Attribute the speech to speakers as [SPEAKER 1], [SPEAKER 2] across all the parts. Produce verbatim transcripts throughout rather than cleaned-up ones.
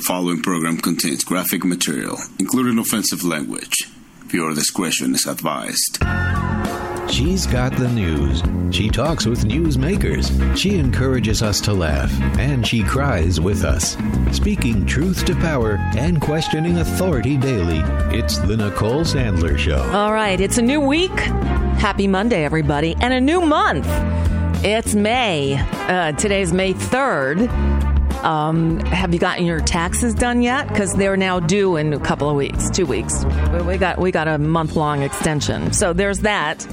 [SPEAKER 1] following program contains graphic material, including offensive language. Viewer discretion is advised.
[SPEAKER 2] She's got the news. She talks with newsmakers. She encourages us to laugh, and she cries with us. Speaking truth to power and questioning authority daily, it's the Nicole Sandler Show.
[SPEAKER 3] All right, it's a new week. Happy Monday, everybody, and a new month. It's May. Uh, today's May third. Um, have you gotten your taxes done yet? Because they're now due in a couple of weeks, two weeks. We got we got a month-long extension. So there's that.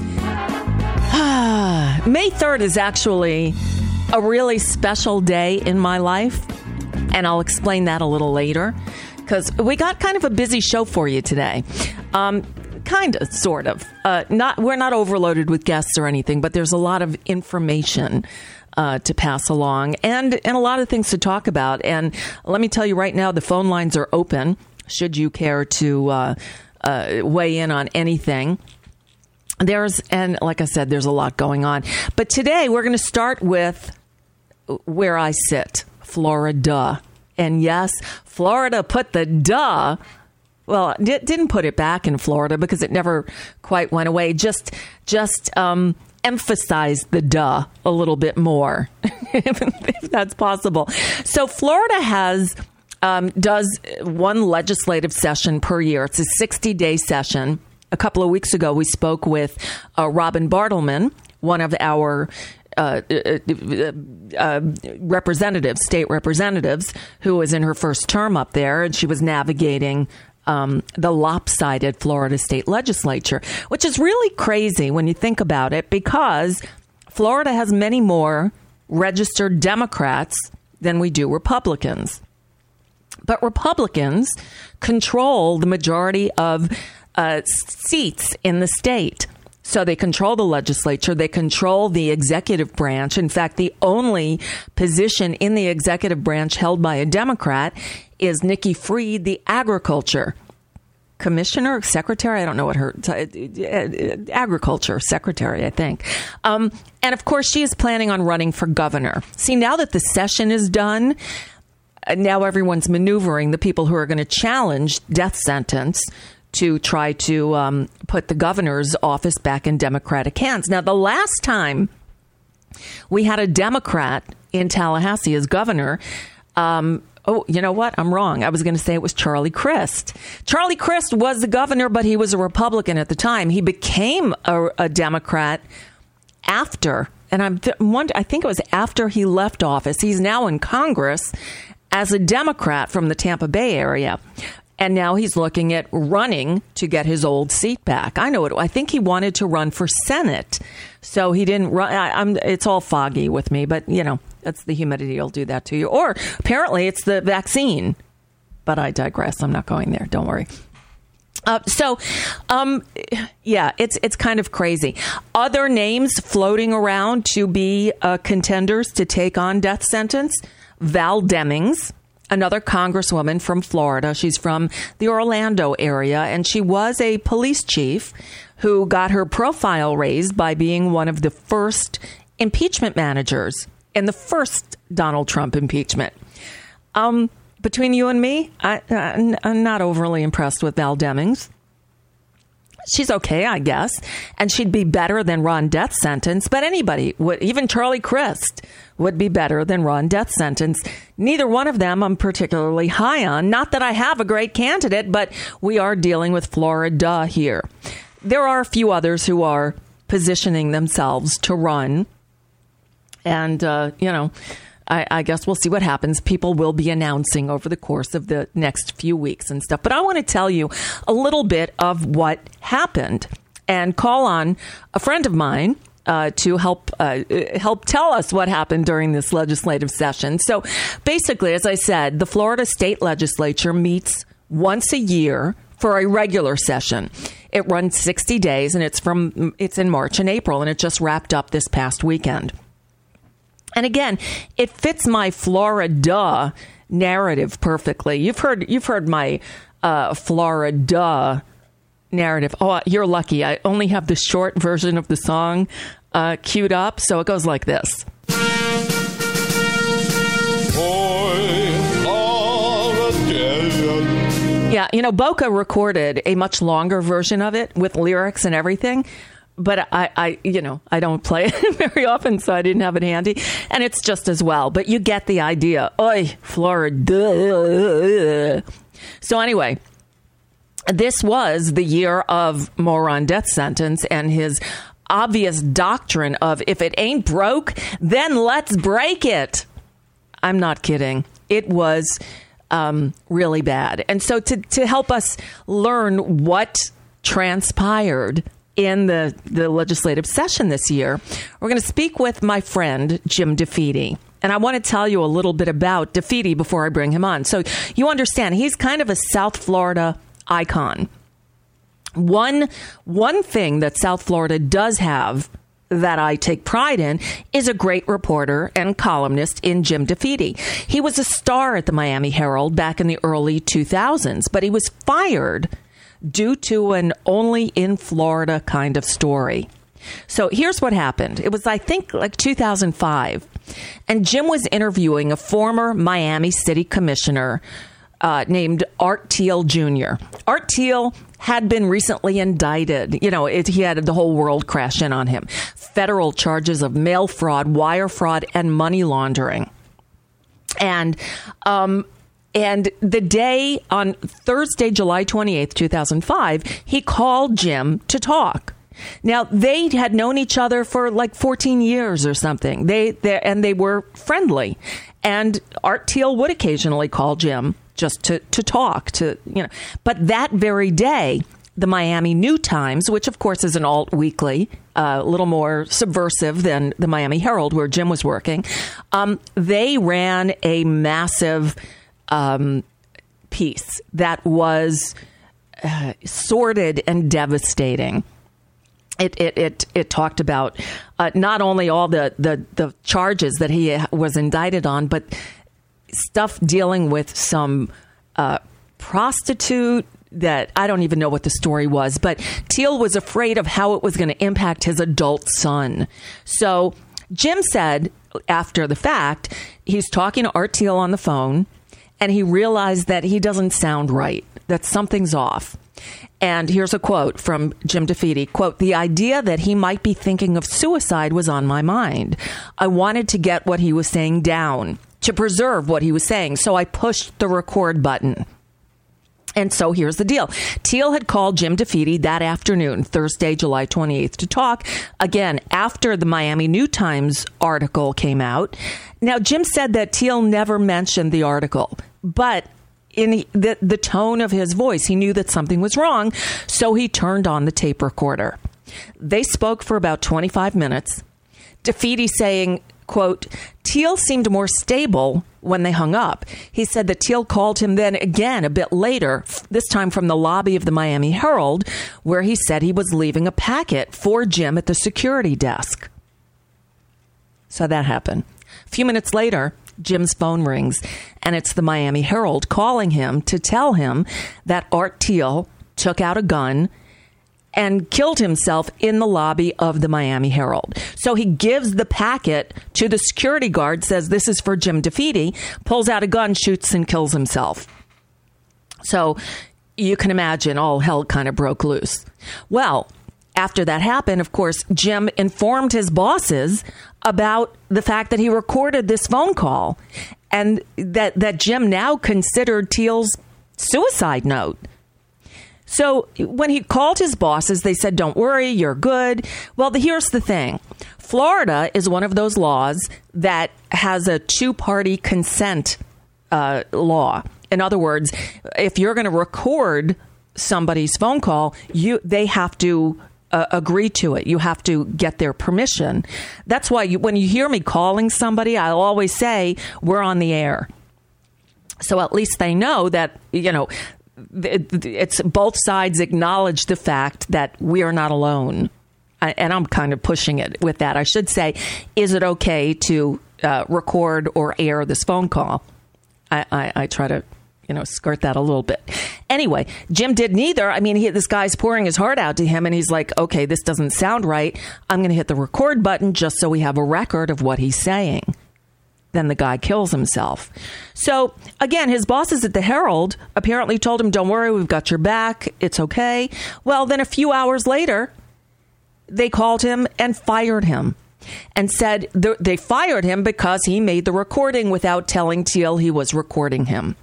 [SPEAKER 3] May third is actually a really special day in my life, and I'll explain that a little later, because we got kind of a busy show for you today. Um, kind of, sort of. Uh, not we're not overloaded with guests or anything, but there's a lot of information Uh, to pass along and, and a lot of things to talk about. And let me tell you right now, the phone lines are open should you care to uh, uh, weigh in on anything. There's, and like I said, there's a lot going on. But today we're going to start with where I sit, Florida. And yes, Florida put the duh. Well, it didn't put it back in Florida because it never quite went away. Just, just, um, emphasize the duh a little bit more, if, if that's possible. So Florida has um, does one legislative session per year. It's a sixty-day session. A couple of weeks ago, we spoke with uh, Robin Bartleman, one of our uh, uh, uh, representatives, state representatives, who was in her first term up there, and she was navigating Um, the lopsided Florida state legislature, which is really crazy when you think about it, because Florida has many more registered Democrats than we do Republicans. But Republicans control the majority of uh, seats in the state. So they control the legislature. They control the executive branch. In fact, the only position in the executive branch held by a Democrat is Nikki Fried, the agriculture commissioner, secretary. I don't know what her t- agriculture secretary, I think. Um, and of course, she is planning on running for governor. See, now that the session is done, now everyone's maneuvering the people who are going to challenge death sentence to try to um, put the governor's office back in Democratic hands. Now, the last time we had a Democrat in Tallahassee as governor, um, oh, you know what? I'm wrong. I was going to say it was Charlie Crist. Charlie Crist was the governor, but he was a Republican at the time. He became a, a Democrat after, and I'm th- wonder, I think it was after he left office. He's now in Congress as a Democrat from the Tampa Bay area. And now he's looking at running to get his old seat back. I know it. I think he wanted to run for Senate. So he didn't run. I, I'm, it's all foggy with me, but, you know, that's the humidity will do that to you. Or apparently it's the vaccine. But I digress. I'm not going there. Don't worry. Uh, so, um, yeah, it's it's kind of crazy. Other names floating around to be uh, contenders to take on death sentence. Val Demings, another congresswoman from Florida. She's from the Orlando area, and she was a police chief who got her profile raised by being one of the first impeachment managers in the first Donald Trump impeachment. Um, between you and me, I, I, I'm not overly impressed with Val Demings. She's okay, I guess, and she'd be better than Ron death sentence. But anybody, would, even Charlie Crist, would be better than Ron death sentence. Neither one of them I'm particularly high on. Not that I have a great candidate, but we are dealing with Florida here. There are a few others who are positioning themselves to run, and uh, you know. I, I guess we'll see what happens. People will be announcing over the course of the next few weeks and stuff. But I want to tell you a little bit of what happened and call on a friend of mine uh, to help uh, help tell us what happened during this legislative session. So basically, as I said, the Florida state legislature meets once a year for a regular session. It runs sixty days, and it's from it's in March and April, and it just wrapped up this past weekend. And again, it fits my Florida narrative perfectly. You've heard you've heard my uh, Florida narrative. Oh, you're lucky. I only have the short version of the song uh, queued up, so it goes like this.
[SPEAKER 4] Hoy, all
[SPEAKER 3] Yeah, you know, Boca recorded a much longer version of it with lyrics and everything. But I, I, you know, I don't play it very often, so I didn't have it handy. And it's just as well. But you get the idea. Oy, Florida. So anyway, this was the year of moron death sentence and his obvious doctrine of if it ain't broke, then let's break it. I'm not kidding. It was um, really bad. And so to, to help us learn what transpired in the, the legislative session this year, we're going to speak with my friend, Jim DeFede. And I want to tell you a little bit about DeFede before I bring him on. So you understand, he's kind of a South Florida icon. One, one thing that South Florida does have that I take pride in is a great reporter and columnist in Jim DeFede. He was a star at the Miami Herald back in the early two thousands, but he was fired due to an only in Florida kind of story. So here's what happened. It was, I think, like two thousand five. And Jim was interviewing a former Miami City Commissioner uh, named Art Thiel Junior Art Thiel had been recently indicted. You know, it, he had the whole world crash in on him. Federal charges of mail fraud, wire fraud, and money laundering. And, um, And the day on Thursday, July twenty-eighth, two thousand five, he called Jim to talk. Now, they had known each other for like fourteen years or something. They, they and they were friendly. And Art Thiel would occasionally call Jim just to, to talk to, you know. But that very day, the Miami New Times, which of course is an alt weekly, uh, a little more subversive than the Miami Herald, where Jim was working, um, they ran a massive Um, piece that was uh, sordid and devastating. It it it, it talked about uh, not only all the, the, the charges that he was indicted on, but stuff dealing with some uh, prostitute that I don't even know what the story was. But Thiel was afraid of how it was going to impact his adult son. So Jim said after the fact, he's talking to Art Thiel on the phone, and he realized that he doesn't sound right, that something's off. And here's a quote from Jim DeFede, quote, "The idea that he might be thinking of suicide was on my mind. I wanted to get what he was saying down, to preserve what he was saying. So I pushed the record button." And so here's the deal. Thiel had called Jim DeFede that afternoon, Thursday, July twenty-eighth, to talk, again, after the Miami New Times article came out. Now, Jim said that Thiel never mentioned the article, but in the, the tone of his voice, he knew that something was wrong, so he turned on the tape recorder. They spoke for about twenty-five minutes. DeFede saying, quote, "Thiel seemed more stable when they hung up. He said that Thiel called him then again a bit later, this time from the lobby of the Miami Herald, where he said he was leaving a packet for Jim at the security desk." So that happened. A few minutes later, Jim's phone rings, and it's the Miami Herald calling him to tell him that Art Thiel took out a gun and killed himself in the lobby of the Miami Herald. So he gives the packet to the security guard, says this is for Jim DeFede, pulls out a gun, shoots, and kills himself. So you can imagine all hell kind of broke loose. Well, after that happened, of course, Jim informed his bosses about the fact that he recorded this phone call and that, that Jim now considered Thiel's suicide note. So when he called his bosses, they said, "Don't worry, you're good." Well, the, here's the thing. Florida is one of those laws that has a two-party consent uh, law. In other words, if you're going to record somebody's phone call, you they have to uh, agree to it. You have to get their permission. That's why you, when you hear me calling somebody, I'll always say, "We're on the air." So at least they know that, you know, it's both sides acknowledge the fact that we are not alone. And I'm kind of pushing it with that. I should say, is it okay to uh, record or air this phone call? I, I, I try to, you know, skirt that a little bit. Anyway, Jim did neither. I mean, he, this guy's pouring his heart out to him, and he's like, okay, this doesn't sound right. I'm going to hit the record button just so we have a record of what he's saying. then the guy kills himself. So, again, his bosses at the Herald apparently told him, don't worry, we've got your back. It's okay. Well, then a few hours later, they called him and fired him and said th- they fired him because he made the recording without telling Thiel he was recording him.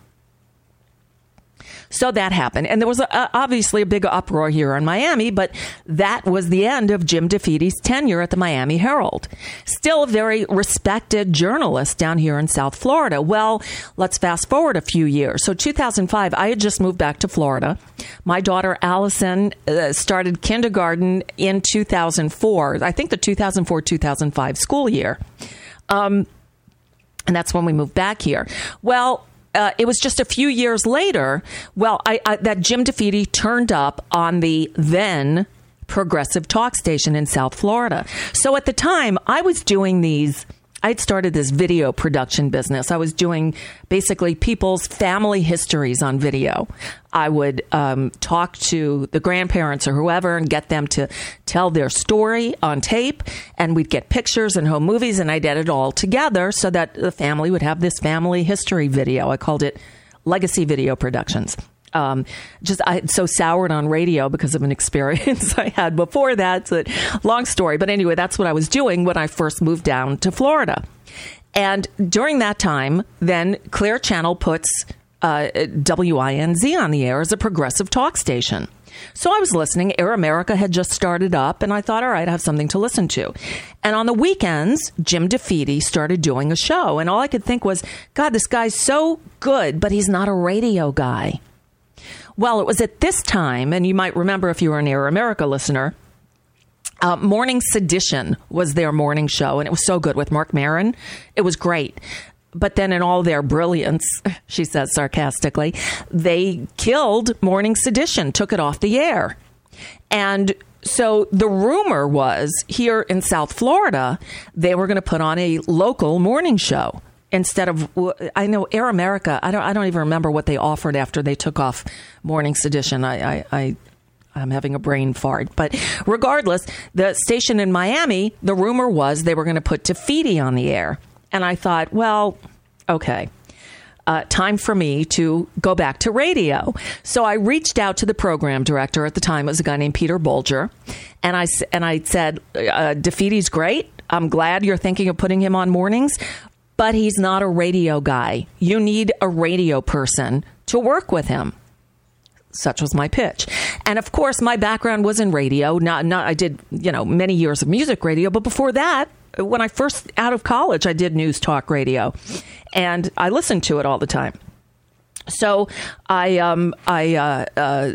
[SPEAKER 3] So that happened. And there was a, obviously a big uproar here in Miami, but that was the end of Jim DeFeety's tenure at the Miami Herald. Still a very respected journalist down here in South Florida. Well, let's fast forward a few years. So two thousand five, I had just moved back to Florida. My daughter, Allison, uh, started kindergarten in two thousand four. I think the two thousand four two thousand five school year. Um, and that's when we moved back here. Well, Uh, it was just a few years later, well, I, I, that Jim DeFeety turned up on the then progressive talk station in South Florida. So at the time, I was doing these, I'd started this video production business. I was doing basically people's family histories on video. I would um, talk to the grandparents or whoever and get them to tell their story on tape. And we'd get pictures and home movies, and I'd edit it all together so that the family would have this family history video. I called it Legacy Video Productions. Um, just I so soured on radio because of an experience I had before that. It's a long story. But anyway, that's what I was doing when I first moved down to Florida. And during that time, then Clear Channel puts uh, W I N Z on the air as a progressive talk station. So I was listening. Air America had just started up, and I thought, all right, I have something to listen to. And on the weekends, Jim DeFeety started doing a show. And all I could think was, God, this guy's so good, but he's not a radio guy. Well, it was at this time, and you might remember if you were an Air America listener, uh, Morning Sedition was their morning show, and it was so good with Mark Maron. It was great. But then in all their brilliance, she says sarcastically, they killed Morning Sedition, took it off the air. And so the rumor was here in South Florida, they were going to put on a local morning show. Instead of, I know Air America, I don't I don't even remember what they offered after they took off Morning Sedition. I, I, I, I'm having a brain fart. But regardless, the station in Miami, the rumor was they were going to put DeFeety on the air. And I thought, well, okay, uh, time for me to go back to radio. So I reached out to the program director at the time. It was a guy named Peter Bolger. And I, and I said, uh, DeFeety's great. I'm glad you're thinking of putting him on mornings. But he's not a radio guy. You need a radio person to work with him. Such was my pitch. And of course, my background was in radio. Not, not, I did, you know, many years of music radio. But before that, when I first out of college, I did news talk radio. And I listened to it all the time. So I um, I uh, uh,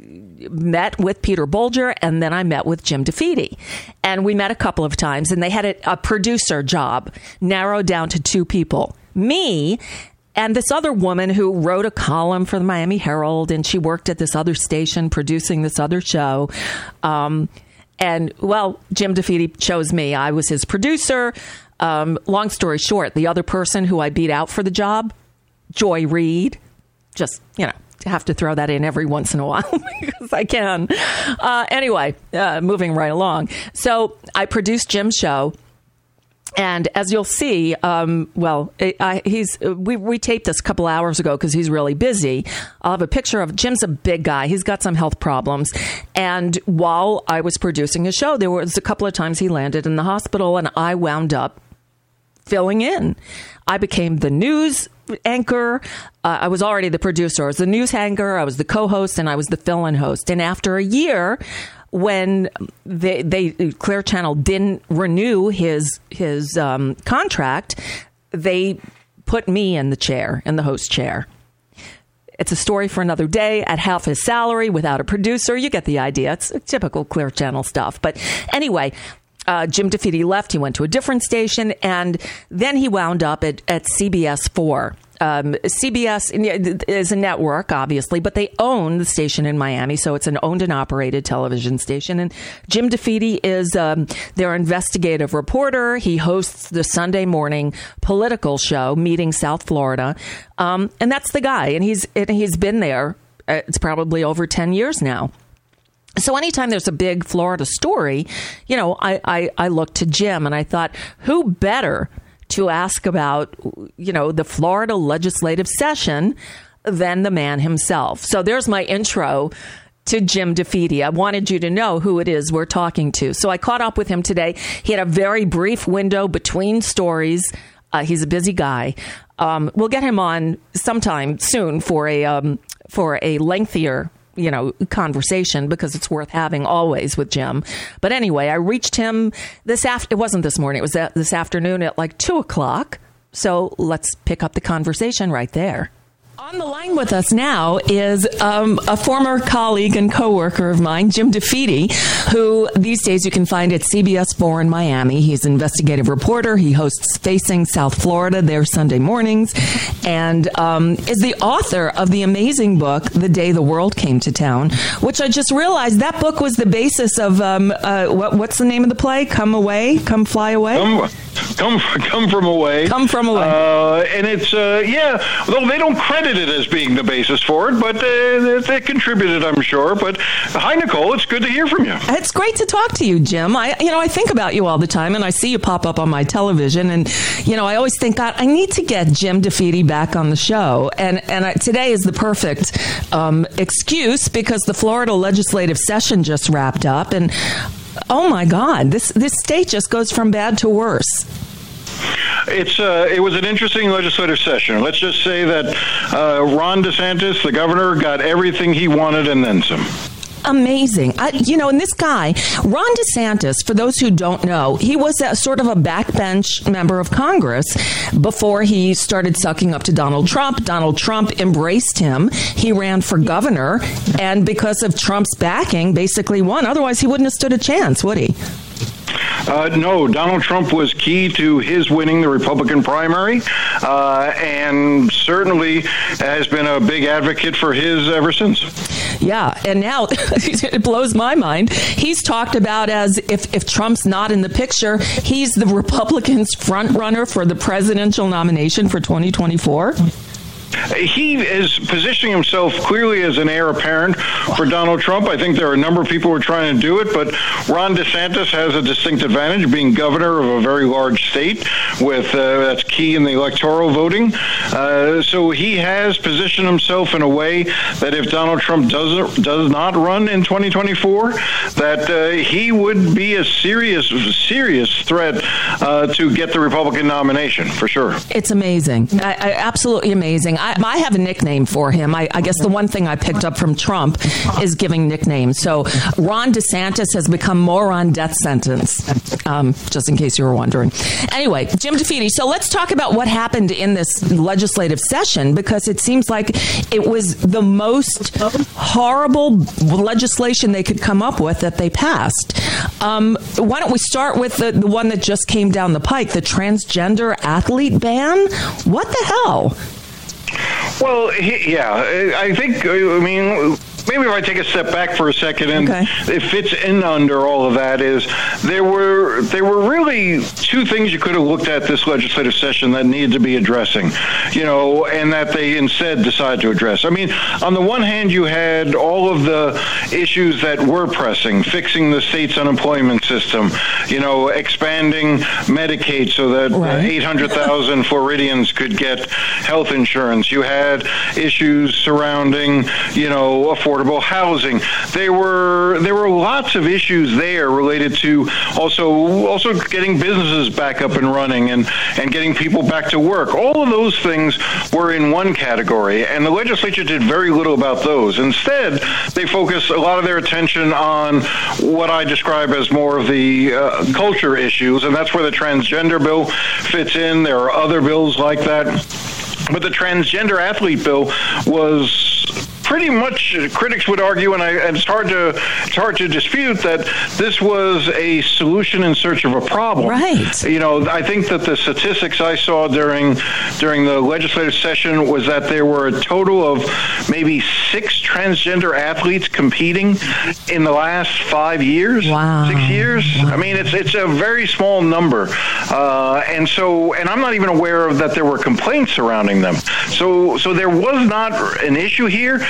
[SPEAKER 3] met with Peter Bolger, and then I met with Jim DeFeety. And we met a couple of times, and they had a, a producer job narrowed down to two people. Me and this other woman who wrote a column for the Miami Herald, and she worked at this other station producing this other show. Um, and, well, Jim DeFeety chose me. I was his producer. Um, long story short, the other person who I beat out for the job, Joy Reid. Just, you know, have to throw that in every once in a while because I can. Uh, anyway, uh, moving right along. So I produced Jim's show. And as you'll see, um, well, it, I, he's we, we taped this a couple hours ago because he's really busy. I'll have a picture of Jim's a big guy. He's got some health problems. And while I was producing his show, there was a couple of times he landed in the hospital, and I wound up filling in. I became the news anchor. Uh, I was already the producer. I was the news anchor. I was the co-host, and I was the fill-in host. And after a year, when they, they Clear Channel didn't renew his his um, contract, they put me in the chair, in the host chair. It's a story for another day. At half his salary, without a producer, you get the idea. It's typical Clear Channel stuff. But anyway, Uh, Jim DeFeety left. He went to a different station, and then he wound up at, at C B S four. Um, C B S is a network, obviously, but they own the station in Miami, so it's an owned and operated television station. And Jim DeFeety is um, their investigative reporter. He hosts the Sunday morning political show, Meeting South Florida, um, and that's the guy. And he's and he's been there. Uh, it's probably over ten years now. So anytime there's a big Florida story, you know, I, I, I looked to Jim, and I thought, who better to ask about, you know, the Florida legislative session than the man himself. So there's my intro to Jim DeFede. I wanted you to know who it is we're talking to. So I caught up with him today. He had a very brief window between stories. Uh, he's a busy guy. Um, we'll get him on sometime soon for a um, for a lengthier, you know, conversation, because it's worth having always with Jim. But anyway, I reached him this after. It wasn't this morning. It was this afternoon at like two o'clock. So let's pick up the conversation right there. On the line with us now is um, a former colleague and coworker of mine, Jim DeFede, who these days you can find at C B S four in Miami. He's an investigative reporter. He hosts Facing South Florida there Sunday mornings, and um, is the author of the amazing book, The Day the World Came to Town, which I just realized that book was the basis of, um, uh, what, what's the name of the play? Come Away? Come Fly Away?
[SPEAKER 4] Come, come, come From Away.
[SPEAKER 3] Come From Away.
[SPEAKER 4] Uh, and it's, uh, yeah, though they don't credit it as being the basis for it, but uh, they contributed, I'm sure. But hi, Nicole. It's good to hear from you.
[SPEAKER 3] It's great to talk to you, Jim. I, you know, I think about you all the time, and I see you pop up on my television, and you know, I always think, God, I need to get Jim DeFede back on the show. And and I, today is the perfect um, excuse, because the Florida legislative session just wrapped up, and oh my God, this this state just goes from bad to worse.
[SPEAKER 4] It's uh, it was an interesting legislative session. Let's just say that uh, Ron DeSantis, the governor, got everything he wanted and then some.
[SPEAKER 3] Amazing. I, you know, and this guy, Ron DeSantis, for those who don't know, he was a, sort of a backbench member of Congress before he started sucking up to Donald Trump. Donald Trump embraced him. He ran for governor, and because of Trump's backing, basically won. Otherwise, he wouldn't have stood a chance, would he?
[SPEAKER 4] Uh, no, Donald Trump was key to his winning the Republican primary, uh, and certainly has been a big advocate for his ever since.
[SPEAKER 3] Yeah, and now it blows my mind. He's talked about as if, if Trump's not in the picture, he's the Republicans' front runner for the presidential nomination for twenty twenty-four.
[SPEAKER 4] He is positioning himself clearly as an heir apparent for Donald Trump. I think there are a number of people who are trying to do it, but Ron DeSantis has a distinct advantage, being governor of a very large state with uh, that's key in the electoral voting. Uh, so he has positioned himself in a way that if Donald Trump doesn't does not run in twenty twenty-four, that uh, he would be a serious, serious threat uh, to get the Republican nomination for sure.
[SPEAKER 3] It's amazing, I, I, absolutely amazing. I, I have a nickname for him. I, I guess the one thing I picked up from Trump is giving nicknames. So Ron DeSantis has become Moron Death Sentence, um, just in case you were wondering. Anyway, Jim DeFede, so let's talk about what happened in this legislative session, because it seems like it was the most horrible legislation they could come up with that they passed. Um, why don't we start with the, the one that just came down the pike, the transgender athlete ban? What the hell?
[SPEAKER 4] Well, he, yeah, I think, I mean, maybe if I take a step back for a second, and
[SPEAKER 3] okay.
[SPEAKER 4] It fits in under all of that, is there were there were really two things you could have looked at this legislative session that needed to be addressing, you know, and that they instead decided to address. I mean, on the one hand, you had all of the issues that were pressing, fixing the state's unemployment system, you know, expanding Medicaid so that right. uh, eight hundred thousand Floridians could get health insurance. You had issues surrounding, you know, affordable housing. There were there were lots of issues there related to also also getting businesses back up and running and, and getting people back to work. All of those things were in one category, and the legislature did very little about those. Instead, they focused a lot of their attention on what I describe as more of the uh, culture issues, and that's where the transgender bill fits in. There are other bills like that. But the transgender athlete bill was pretty much, critics would argue, and, I, and it's hard to it's hard to dispute, that this was a solution in search of a problem.
[SPEAKER 3] Right.
[SPEAKER 4] You know, I think that the statistics I saw during during the legislative session was that there were a total of maybe six transgender athletes competing in the last five years.
[SPEAKER 3] Wow.
[SPEAKER 4] Six years.
[SPEAKER 3] Wow.
[SPEAKER 4] I mean, it's it's a very small number, uh, and so and I'm not even aware of that there were complaints surrounding them. So so there was not an issue here.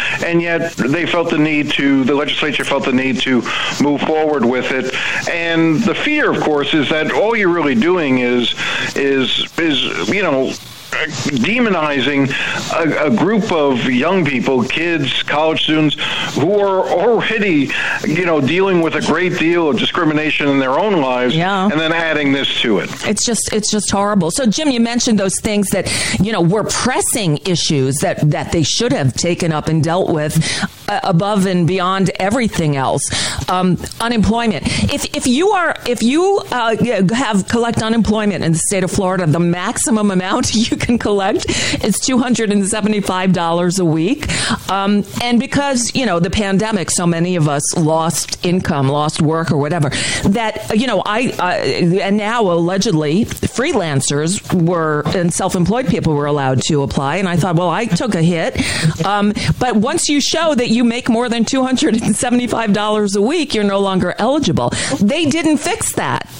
[SPEAKER 4] and yet they felt the need to, the legislature felt the need to move forward with it. And the fear, of course, is that all you're really doing is, is, is, you know, demonizing a, a group of young people, kids, college students, who are already, you know, dealing with a great deal of discrimination in their own lives,
[SPEAKER 3] yeah. and
[SPEAKER 4] then adding this to it.
[SPEAKER 3] It's just, it's just horrible. So, Jim, you mentioned those things that, you know, were pressing issues that, that they should have taken up and dealt with uh, above and beyond everything else. Um, unemployment. If if you are, if you uh, have collect unemployment in the state of Florida, the maximum amount you can collect is two hundred seventy-five dollars a week. Um, and because, you know, the pandemic, so many of us lost income, lost work or whatever, that, you know, I, uh, and now allegedly freelancers were, and self-employed people were allowed to apply. And I thought, well, I took a hit. Um, but once you show that you make more than two hundred seventy-five dollars a week, you're no longer eligible. They didn't fix that.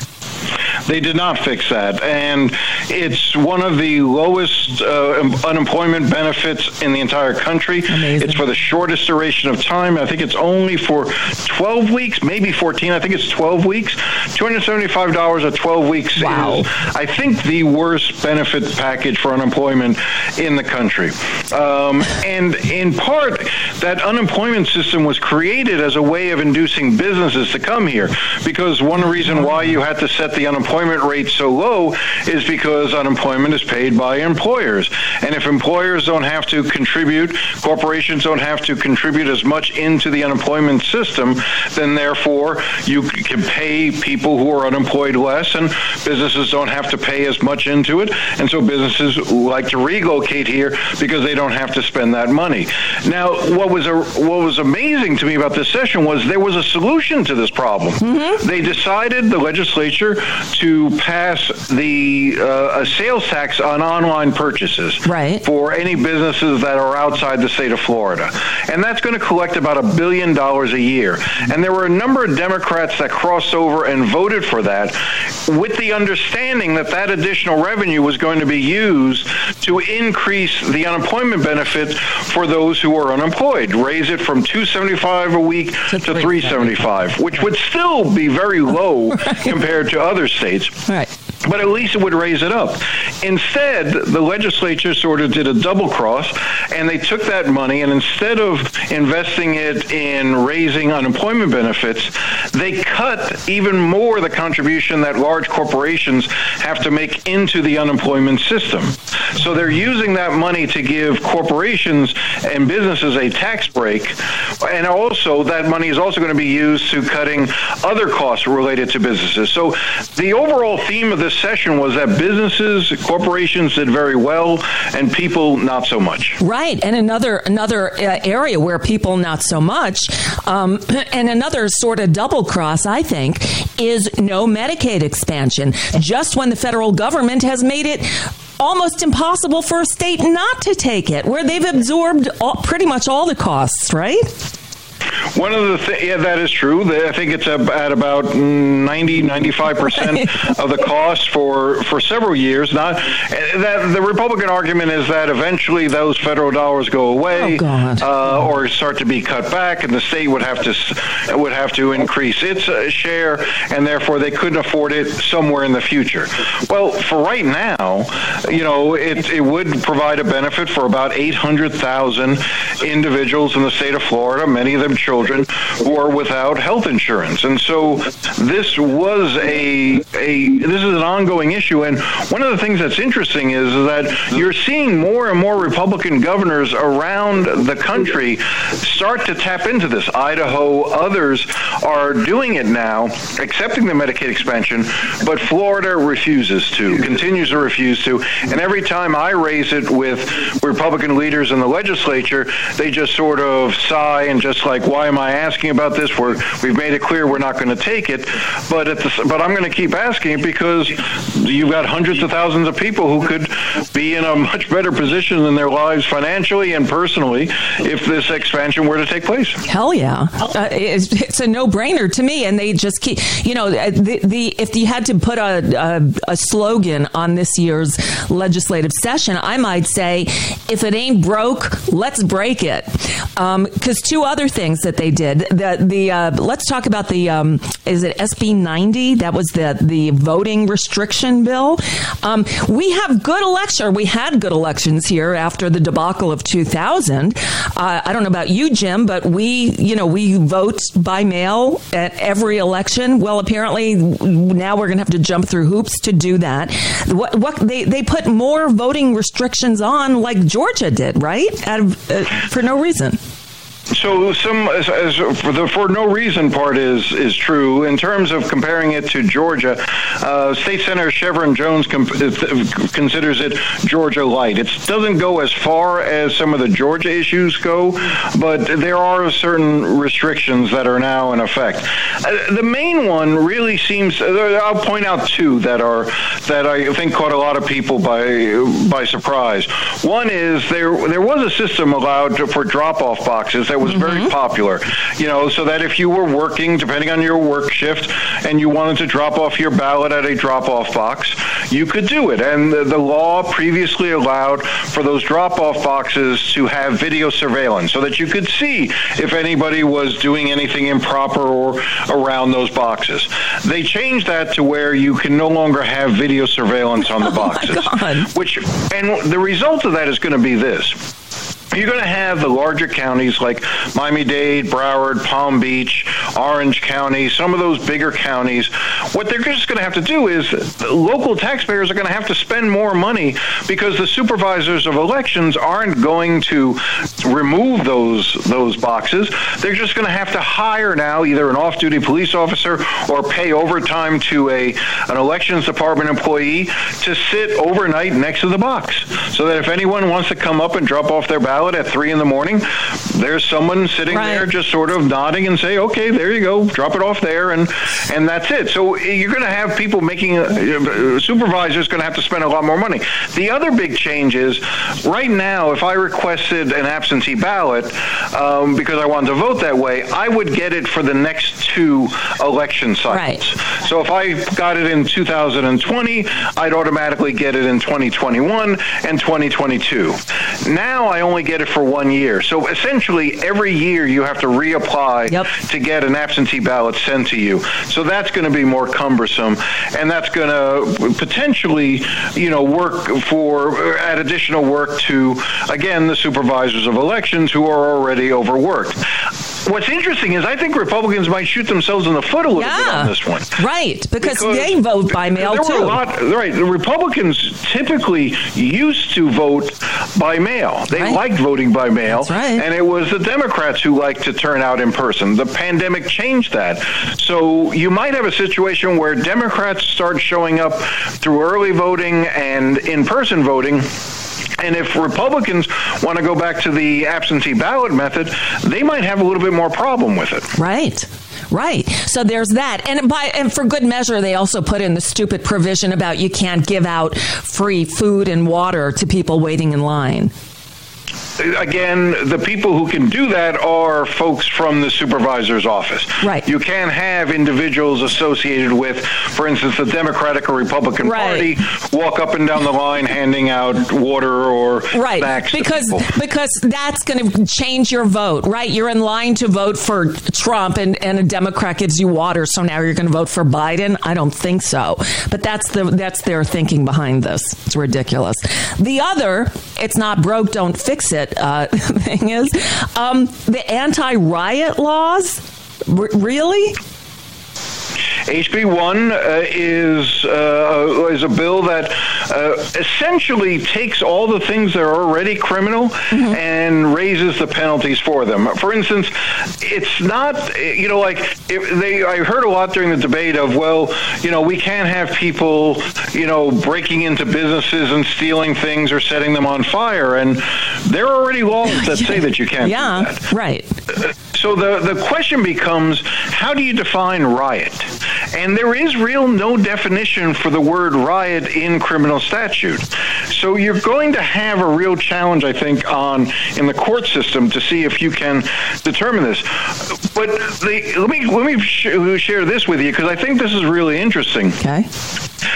[SPEAKER 4] They did not fix that, and it's one of the lowest uh, unemployment benefits in the entire country.
[SPEAKER 3] Amazing.
[SPEAKER 4] It's for the shortest duration of time. I think it's only for twelve weeks, maybe fourteen. I think it's twelve weeks. two hundred seventy-five dollars at twelve weeks
[SPEAKER 3] wow.
[SPEAKER 4] is, I think, the worst benefit package for unemployment in the country. Um, and in part, that unemployment system was created as a way of inducing businesses to come here, because one reason why you had to set the unemployment rate so low is because unemployment is paid by employers. And if employers don't have to contribute, corporations don't have to contribute as much into the unemployment system, then therefore you can pay people who are unemployed less, and businesses don't have to pay as much into it. And so businesses like to relocate here because they don't have to spend that money. Now, what was a, what was amazing to me about this session was there was a solution to this problem. Mm-hmm. They decided, the legislature, to pass the uh, a sales tax on online purchases
[SPEAKER 3] right.
[SPEAKER 4] for any businesses that are outside the state of Florida. And that's going to collect about a billion dollars a year. And there were a number of Democrats that crossed over and voted for that with the understanding that that additional revenue was going to be used to increase the unemployment benefit for those who are unemployed, raise it from two hundred seventy-five dollars a week to, to three hundred seventy-five dollars, which would still be very low right. compared to other states.
[SPEAKER 3] Right.
[SPEAKER 4] But at least it would raise it up. Instead, the legislature sort of did a double cross, and they took that money, and instead of investing it in raising unemployment benefits, they cut even more the contribution that large corporations have to make into the unemployment system. So they're using that money to give corporations and businesses a tax break, and also that money is also going to be used to cutting other costs related to businesses. So the overall theme of this session was that businesses, corporations did very well, and people not so much.
[SPEAKER 3] Right, and another another uh, area where people not so much, um, and another sort of double cross, I think, is no Medicaid expansion. Just when the federal government has made it almost impossible for a state not to take it, where they've absorbed all, pretty much all the costs, right?
[SPEAKER 4] One of the things, yeah, that is true. I think it's at about ninety, ninety-five percent of the cost for, for several years. Now, that, the Republican argument is that eventually those federal dollars go away,
[SPEAKER 3] oh,
[SPEAKER 4] uh, or start to be cut back, and the state would have to would have to increase its share, and therefore they couldn't afford it somewhere in the future. Well, for right now, you know, it, it would provide a benefit for about eight hundred thousand individuals in the state of Florida, many of them children, who are without health insurance. And so this was a, a this is an ongoing issue. And one of the things that's interesting is that you're seeing more and more Republican governors around the country start to tap into this. Idaho, others are doing it now, accepting the Medicaid expansion, but Florida refuses to, continues to refuse to. And every time I raise it with Republican leaders in the legislature, they just sort of sigh and just like, why am I asking about this? We're, we've made it clear we're not going to take it, but at the, but I'm going to keep asking it because you've got hundreds of thousands of people who could be in a much better position in their lives financially and personally if this expansion were to take place.
[SPEAKER 3] Hell yeah. Uh, it's, it's a no-brainer to me, and they just keep, you know, the, the if you had to put a, a, a slogan on this year's legislative session, I might say, if it ain't broke, let's break break it. Because um, two other things that they did. The the uh, let's talk about the um, is it S B ninety? That was the the voting restriction bill. Um, we have good election. We had good elections here after the debacle of two thousand. Uh, I don't know about you, Jim, but we you know we vote by mail at every election. Well, apparently now we're going to have to jump through hoops to do that. What what they they put more voting restrictions on, like Georgia did, right? Out of, uh, for no reason.
[SPEAKER 4] So some as, as for the for no reason part is is true. In terms of comparing it to Georgia, uh, State Senator Chevron Jones comp- considers it Georgia light. It doesn't go as far as some of the Georgia issues go, but there are certain restrictions that are now in effect. Uh, the main one really seems. Uh, I'll point out two that are that I think caught a lot of people by by surprise. One is there there was a system allowed to, for drop-off boxes that was mm-hmm. very popular, you know, so that if you were working, depending on your work shift, and you wanted to drop off your ballot at a drop-off box, you could do it. And the, the law previously allowed for those drop-off boxes to have video surveillance so that you could see if anybody was doing anything improper or around those boxes. They changed that to where you can no longer have video surveillance on the boxes.
[SPEAKER 3] Oh my God.
[SPEAKER 4] Which, and the result of that is going to be this. You're going to have the larger counties like Miami-Dade, Broward, Palm Beach, Orange County, some of those bigger counties. What they're just going to have to do is local taxpayers are going to have to spend more money because the supervisors of elections aren't going to remove those those boxes. They're just going to have to hire now either an off-duty police officer or pay overtime to a an elections department employee to sit overnight next to the box so that if anyone wants to come up and drop off their ballot at three in the morning, there's someone sitting right there just sort of nodding and say, okay, there you go, drop it off there, and and that's it. So you're going to have people making, uh, supervisors going to have to spend a lot more money. The other big change is, right now, if I requested an absentee ballot um, because I wanted to vote that way, I would get it for the next two election cycles.
[SPEAKER 3] Right.
[SPEAKER 4] So if I got it in two thousand twenty, I'd automatically get it in twenty twenty-one and twenty twenty-two. Now I only get it for one year. So essentially, every year you have to reapply yep. to get an absentee ballot sent to you. So that's going to be more cumbersome, and that's going to potentially, you know, work for add additional work to, again, the supervisors of elections who are already overworked. What's interesting is I think Republicans might shoot themselves in the foot a little
[SPEAKER 3] yeah,
[SPEAKER 4] bit on this one.
[SPEAKER 3] Right, because, because they vote by mail,
[SPEAKER 4] there
[SPEAKER 3] too.
[SPEAKER 4] Were a lot, right, the Republicans typically used to vote by mail. They
[SPEAKER 3] right.
[SPEAKER 4] liked voting by mail,
[SPEAKER 3] That's right.
[SPEAKER 4] and it was the Democrats who liked to turn out in person. The pandemic changed that. So you might have a situation where Democrats start showing up through early voting and in-person voting. And if Republicans want to go back to the absentee ballot method, they might have a little bit more problem with it.
[SPEAKER 3] Right. Right. So there's that. And by and for good measure, they also put in the stupid provision about you can't give out free food and water to people waiting in line.
[SPEAKER 4] Again, the people who can do that are folks from the supervisor's office.
[SPEAKER 3] Right.
[SPEAKER 4] You can't have individuals associated with, for instance, the Democratic or Republican
[SPEAKER 3] right.
[SPEAKER 4] Party walk up and down the line handing out water or
[SPEAKER 3] right.
[SPEAKER 4] snacks
[SPEAKER 3] because
[SPEAKER 4] to people.
[SPEAKER 3] Because that's going to change your vote, right? You're in line to vote for Trump, and, and a Democrat gives you water, so now you're going to vote for Biden? I don't think so. But that's the that's their thinking behind this. It's ridiculous. The other, it's not broke, don't fix it. Uh, thing is, um, the anti-riot laws, R- really?
[SPEAKER 4] H B one uh, is uh, is a bill that uh, essentially takes all the things that are already criminal mm-hmm. and raises the penalties for them. For instance, it's not, you know, like if they. I heard a lot during the debate of, well, you know, we can't have people, you know, breaking into businesses and stealing things or setting them on fire, and there are already laws that say that you can't
[SPEAKER 3] yeah,
[SPEAKER 4] do that.
[SPEAKER 3] Right.
[SPEAKER 4] Uh, so the the question becomes, how do you define riot? And there is real no definition for the word riot in criminal statute. So you're going to have a real challenge, I think, on in the court system to see if you can determine this. But the, let me let me sh- share this with you because I think this is really interesting.
[SPEAKER 3] Okay.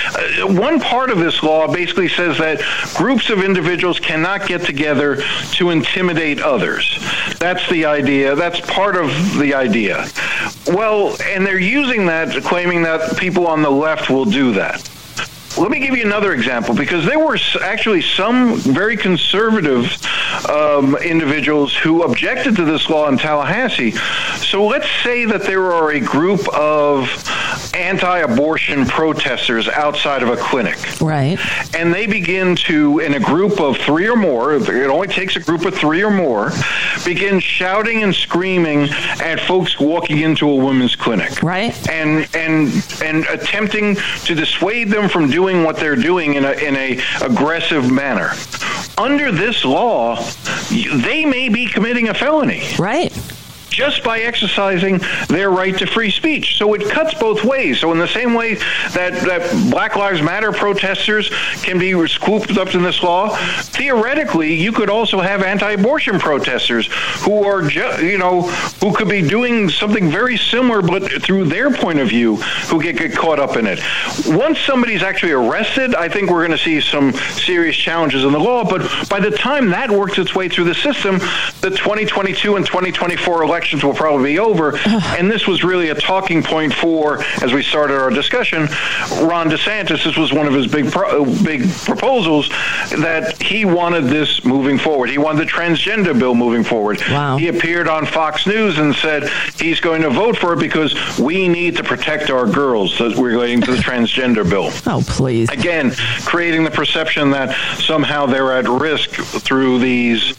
[SPEAKER 4] uh, one part of this law basically says that groups of individuals cannot get together to intimidate others. That's the idea. That's part of the idea. Well, and they're using that, claiming that people on the left will do that. Let me give you another example, because there were actually some very conservative um, individuals who objected to this law in Tallahassee. So let's say that there are a group of anti-abortion protesters outside of a clinic.
[SPEAKER 3] Right.
[SPEAKER 4] And they begin to, in a group of three or more, it only takes a group of three or more, begin shouting and screaming at folks walking into a women's clinic.
[SPEAKER 3] Right.
[SPEAKER 4] And and and attempting to dissuade them from doing what they're doing in a in a aggressive manner. Under this law, they may be committing a felony.
[SPEAKER 3] Right.
[SPEAKER 4] Just by exercising their right to free speech. So it cuts both ways. So in the same way that, that Black Lives Matter protesters can be scooped up in this law, theoretically, you could also have anti-abortion protesters who are, ju- you know, who could be doing something very similar, but through their point of view, who get, get caught up in it. Once somebody's actually arrested, I think we're going to see some serious challenges in the law. But by the time that works its way through the system, the twenty twenty-two and twenty twenty-four elections will probably be over. And this was really a talking point for, as we started our discussion, Ron DeSantis. This was one of his big pro- big proposals, that he wanted this moving forward. He wanted the transgender bill moving forward.
[SPEAKER 3] Wow.
[SPEAKER 4] He appeared on Fox News and said he's going to vote for it because we need to protect our girls relating to the transgender bill.
[SPEAKER 3] Oh, please.
[SPEAKER 4] Again, creating the perception that somehow they're at risk through these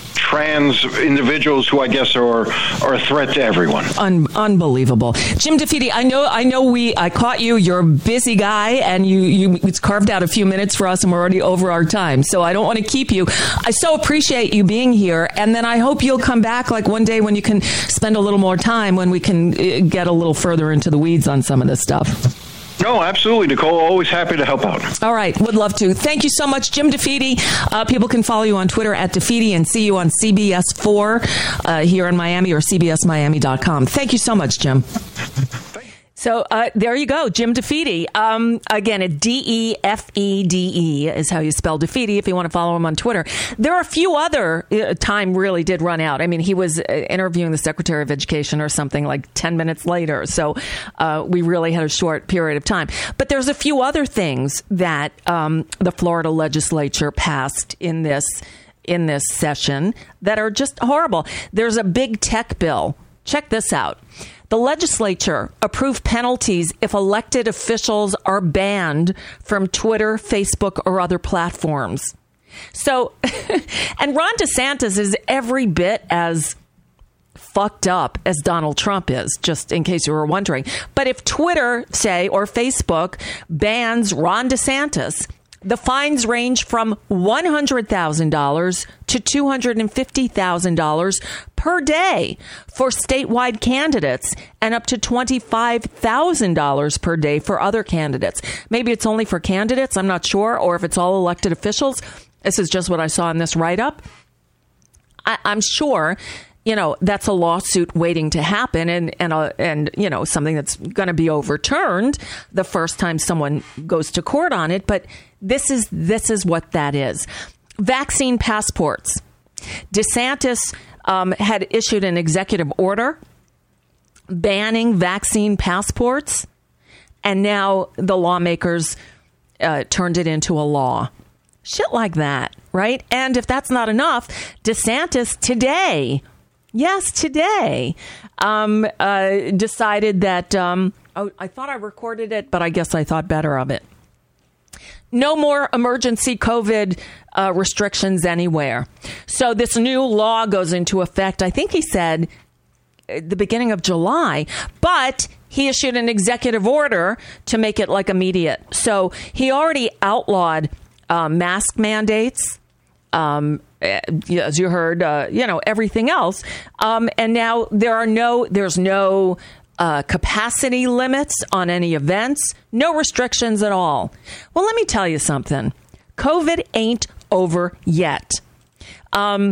[SPEAKER 4] trans individuals who I guess are are a threat to everyone.
[SPEAKER 3] Un- unbelievable. Jim DeFede, I know I know we I caught you. You're a busy guy, and you you it's carved out a few minutes for us, and we're already over our time. So I don't want to keep you. I so appreciate you being here, and then I hope you'll come back like one day when you can spend a little more time, when we can uh, get a little further into the weeds on some of this stuff.
[SPEAKER 4] No, absolutely, Nicole. Always happy to help out.
[SPEAKER 3] All right. Would love to. Thank you so much, Jim DeFede. Uh, people can follow you on Twitter at DeFede and see you on C B S four uh, here in Miami, or C B S Miami dot com. Thank you so much, Jim. So uh, there you go, Jim DeFede. Um, again, at D E F E D E is how you spell DeFede if you want to follow him on Twitter. There are a few other, uh, time really did run out. I mean, he was uh, interviewing the Secretary of Education or something like ten minutes later. So uh, we really had a short period of time. But there's a few other things that um, the Florida legislature passed in this in this session that are just horrible. There's a big tech bill. Check this out. The legislature approved penalties if elected officials are banned from Twitter, Facebook, or other platforms. So, and Ron DeSantis is every bit as fucked up as Donald Trump is, just in case you were wondering. But if Twitter, say, or Facebook bans Ron DeSantis, the fines range from one hundred thousand dollars to two hundred fifty thousand dollars per day for statewide candidates, and up to twenty-five thousand dollars per day for other candidates. Maybe it's only for candidates, I'm not sure, or if it's all elected officials. This is just what I saw in this write-up. I, I'm sure, you know, that's a lawsuit waiting to happen, and and uh, and you know, something that's going to be overturned the first time someone goes to court on it. But this is this is what that is. Vaccine passports. DeSantis um, had issued an executive order banning vaccine passports, and now the lawmakers uh, turned it into a law. Shit like that, right? And if that's not enough, DeSantis today. Yes, today, um, uh, decided that, um, oh, I thought I recorded it, but I guess I thought better of it. No more emergency COVID uh, restrictions anywhere. So this new law goes into effect, I think he said, at the beginning of July, but he issued an executive order to make it like immediate. So he already outlawed uh, mask mandates, um, as you heard, uh, you know, everything else. Um, and now there are no, there's no uh, capacity limits on any events, no restrictions at all. Well, let me tell you something. COVID ain't over yet. Um,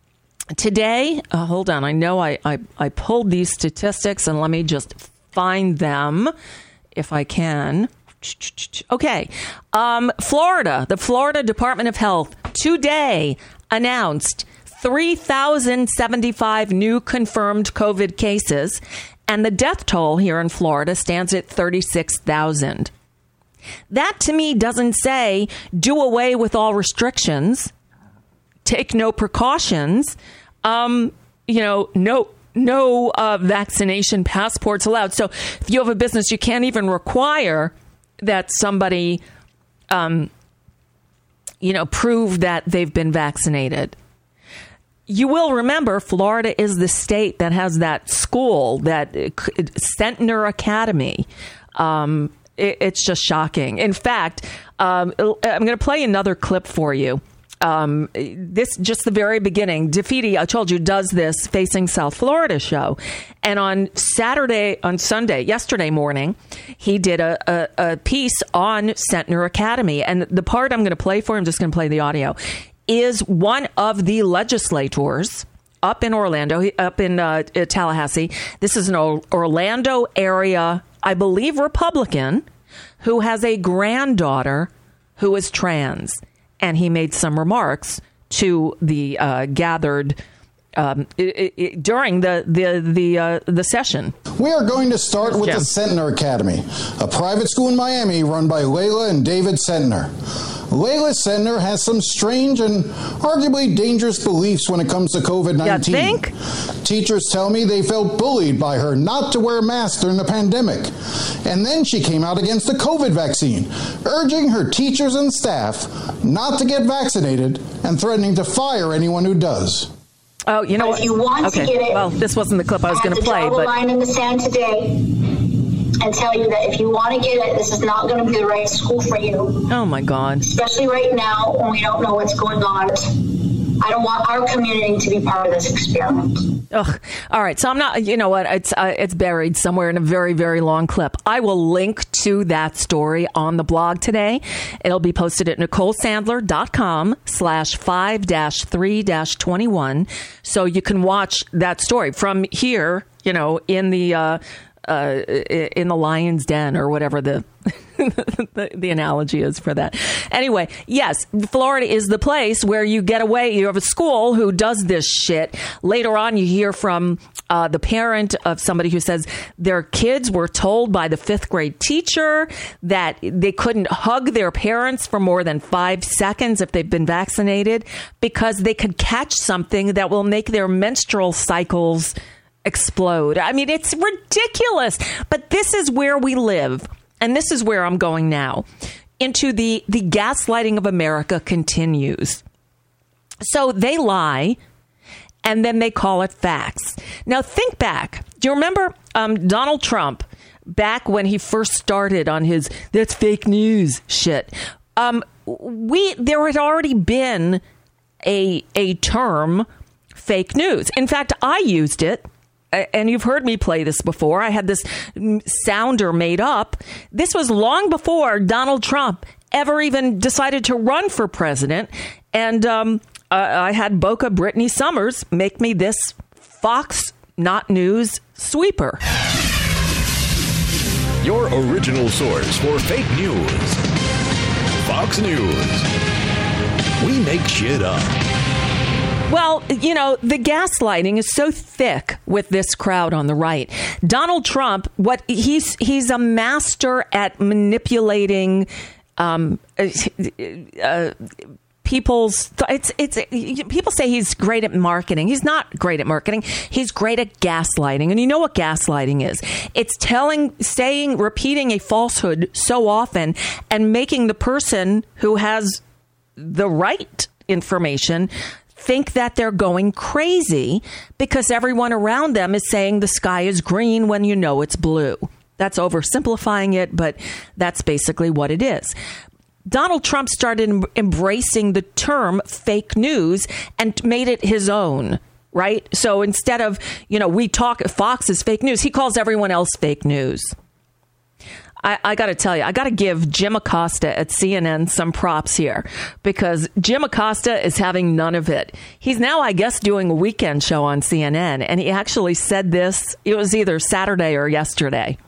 [SPEAKER 3] today, uh, hold on. I know I, I, I pulled these statistics, and let me just find them if I can Okay. Um, Florida, the Florida Department of Health today announced three thousand seventy-five new confirmed COVID cases, and the death toll here in Florida stands at thirty-six thousand. That to me doesn't say do away with all restrictions, take no precautions, um, you know, no no uh, vaccination passports allowed. So if you have a business, you can't even require that somebody, um, you know, prove that they've been vaccinated. You will remember Florida is the state that has that school, that Centner Academy. Um, it, it's just shocking. In fact, um, I'm going to play another clip for you. Um, this just the very beginning. DeFede, I told you, does this Facing South Florida show. And on Saturday, on Sunday, yesterday morning, he did a, a, a piece on Centner Academy. And the part I'm going to play for, I'm just going to play the audio, is one of the legislators up in Orlando, up in uh, Tallahassee. This is an Orlando area, I believe, Republican, who has a granddaughter who is trans. And he made some remarks to the uh, gathered um, it, it, during the the the, uh, the session.
[SPEAKER 5] We are going to start with
[SPEAKER 3] Jim.
[SPEAKER 5] the Centner Academy, a private school in Miami run by Layla and David Centner. Layla Centner has some strange and arguably dangerous beliefs when it comes to COVID nineteen.
[SPEAKER 3] You think?
[SPEAKER 5] Teachers tell me they felt bullied by her not to wear masks during the pandemic. And then she came out against the COVID vaccine, urging her teachers and staff not to get vaccinated and threatening to fire anyone who does.
[SPEAKER 3] Oh, you know
[SPEAKER 6] but
[SPEAKER 3] what?
[SPEAKER 6] If you want
[SPEAKER 3] okay.
[SPEAKER 6] to get it,
[SPEAKER 3] well, this wasn't the clip I was going to play,
[SPEAKER 6] draw
[SPEAKER 3] but
[SPEAKER 6] the line in the sand today and tell you that if you want to get it, this is not going to be the right school for you.
[SPEAKER 3] Oh my God!
[SPEAKER 6] Especially right now when we don't know what's going on. I don't want our community to be part of this experiment.
[SPEAKER 3] Ugh. All right. So I'm not, you know what? It's uh, it's buried somewhere in a very, very long clip. I will link to that story on the blog today. It'll be posted at NicoleSandler.com slash five dash three dash 21. So you can watch that story from here, you know, in the, uh, uh, in the lion's den or whatever the, the the analogy is for that. Anyway, yes, Florida is the place where you get away. You have a school who does this shit. Later on, you hear from uh, the parent of somebody who says their kids were told by the fifth grade teacher that they couldn't hug their parents for more than five seconds if they've been vaccinated because they could catch something that will make their menstrual cycles explode. I mean, it's ridiculous. But this is where we live. And this is where I'm going now. Into the, the gaslighting of America continues. So they lie, and then they call it facts. Now, think back. Do you remember um, Donald Trump, back when he first started on his that's fake news shit? Um, we there had already been a a term, fake news. In fact, I used it. And you've heard me play this before. I had this sounder made up. This was long before Donald Trump ever even decided to run for president. And um, uh, I had Boca Brittany Summers make me this Fox Not News sweeper.
[SPEAKER 2] Your original source for fake news. Fox News. We make shit up.
[SPEAKER 3] Well, you know, the gaslighting is so thick with this crowd on the right. Donald Trump, what he's he's a master at manipulating um, uh, people's. It's it's people say he's great at marketing. He's not great at marketing. He's great at gaslighting. And you know what gaslighting is? It's telling, saying, repeating a falsehood so often and making the person who has the right information think that they're going crazy because everyone around them is saying the sky is green when you know it's blue. That's oversimplifying it, but that's basically what it is. Donald Trump started em- embracing the term fake news and made it his own, right? So instead of, you know, we talk, Fox is fake news, he calls everyone else fake news. I, I got to tell you, I got to give Jim Acosta at C N N some props here because Jim Acosta is having none of it. He's now, I guess, doing a weekend show on C N N, and he actually said this. It was either Saturday or yesterday.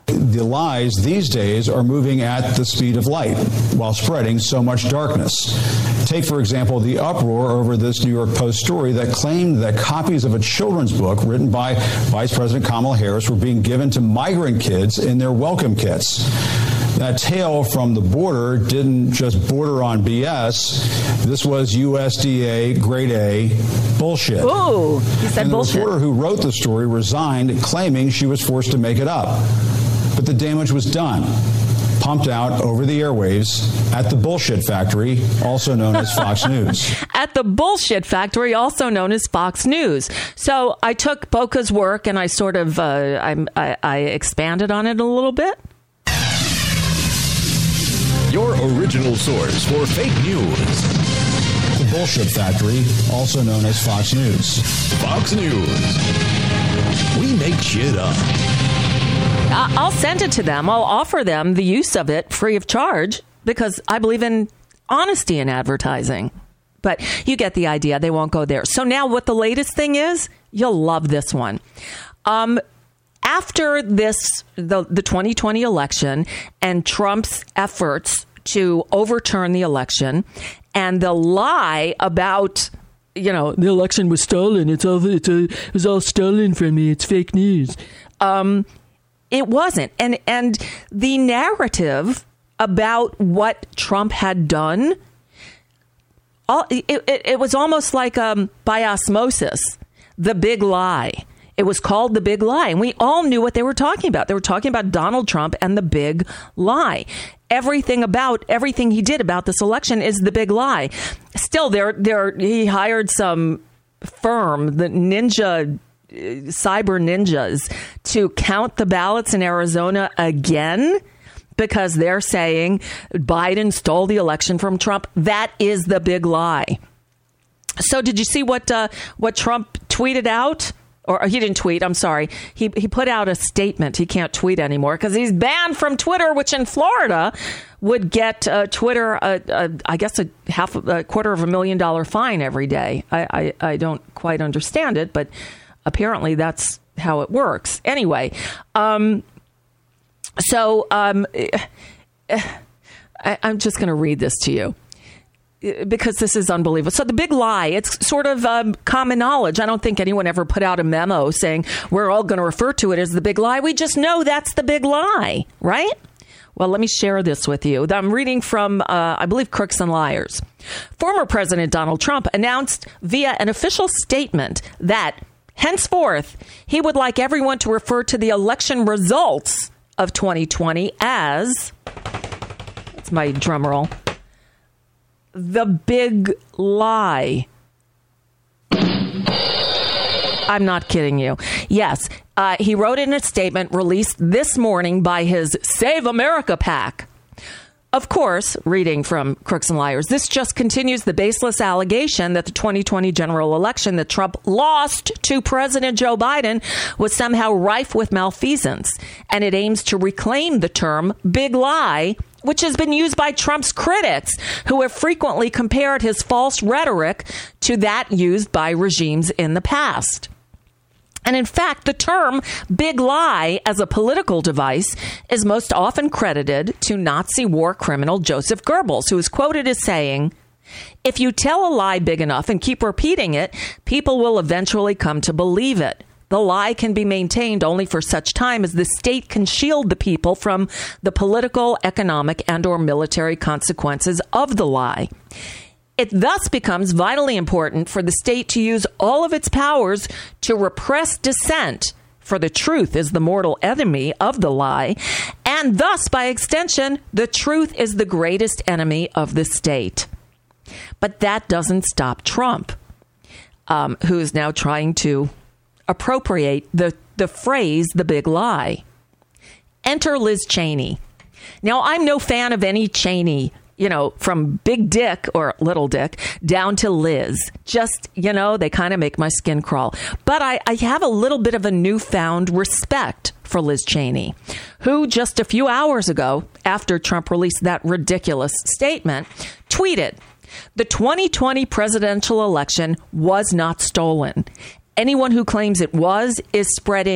[SPEAKER 7] The lies these days are moving at the speed of light while spreading so much darkness. Take, for example, the uproar over this New York Post story that claimed that copies of a children's book written by Vice President Kamala Harris were being given to migrant kids in their welcome kits. That tale from the border didn't just border on B S. This was U S D A grade A bullshit.
[SPEAKER 3] Ooh, he said
[SPEAKER 7] and the
[SPEAKER 3] bullshit.
[SPEAKER 7] reporter who wrote the story resigned, claiming she was forced to make it up. But the damage was done. Pumped out over the airwaves at the Bullshit Factory, also known as Fox News.
[SPEAKER 3] At the Bullshit Factory, also known as Fox News. So I took Boca's work and I sort of uh, I, I, I expanded on it a little bit.
[SPEAKER 2] Your original source for fake news.
[SPEAKER 7] The Bullshit Factory, also known as Fox News.
[SPEAKER 2] Fox News. We make shit up.
[SPEAKER 3] I'll send it to them. I'll offer them the use of it free of charge because I believe in honesty in advertising. But you get the idea. They won't go there. So now what the latest thing is, you'll love this one. Um, after this, the, the twenty twenty election and Trump's efforts to overturn the election and the lie about, you know, the election was stolen. It's all, it's a, it was all stolen from me. It's fake news. Um, It wasn't. And and the narrative about what Trump had done, all, it, it, it was almost like um, by osmosis, the big lie. It was called the big lie. And we all knew what they were talking about. They were talking about Donald Trump and the big lie. Everything about everything he did about this election is the big lie. Still, there, there, he hired some firm, the Ninja cyber ninjas, to count the ballots in Arizona again because they're saying Biden stole the election from Trump. That is the big lie. So did you see what uh, what Trump tweeted out? Or he didn't tweet. I'm sorry. He he put out a statement. He can't tweet anymore because he's banned from Twitter, which in Florida would get uh, Twitter, uh, uh, I guess, a half a quarter of a million dollar fine every day. I, I, I don't quite understand it, but apparently that's how it works. Anyway, um, so um, I, I'm just going to read this to you because this is unbelievable. So the big lie, it's sort of um, common knowledge. I don't think anyone ever put out a memo saying we're all going to refer to it as the big lie. We just know that's the big lie, right? Well, let me share this with you. I'm reading from, uh, I believe, Crooks and Liars. Former President Donald Trump announced via an official statement that henceforth, he would like everyone to refer to the election results of twenty twenty as, that's my drum roll, the big lie. I'm not kidding you. Yes, uh, he wrote in a statement released this morning by his Save America PAC. Of course, reading from Crooks and Liars, this just continues the baseless allegation that the twenty twenty general election that Trump lost to President Joe Biden was somehow rife with malfeasance. And it aims to reclaim the term big lie, which has been used by Trump's critics, who have frequently compared his false rhetoric to that used by regimes in the past. And in fact, the term big lie as a political device is most often credited to Nazi war criminal Joseph Goebbels, who is quoted as saying, "If you tell a lie big enough and keep repeating it, people will eventually come to believe it. The lie can be maintained only for such time as the state can shield the people from the political, economic, and or military consequences of the lie. It thus becomes vitally important for the state to use all of its powers to repress dissent, for the truth is the mortal enemy of the lie, and thus, by extension, the truth is the greatest enemy of the state." But that doesn't stop Trump, um, who is now trying to appropriate the, the phrase, the big lie. Enter Liz Cheney. Now, I'm no fan of any Cheney, you know, from Big Dick or Little Dick down to Liz. Just, you know, they kind of make my skin crawl. But I, I have a little bit of a newfound respect for Liz Cheney, who just a few hours ago, after Trump released that ridiculous statement, tweeted, "The twenty twenty presidential election was not stolen. Anyone who claims it was is spreading,"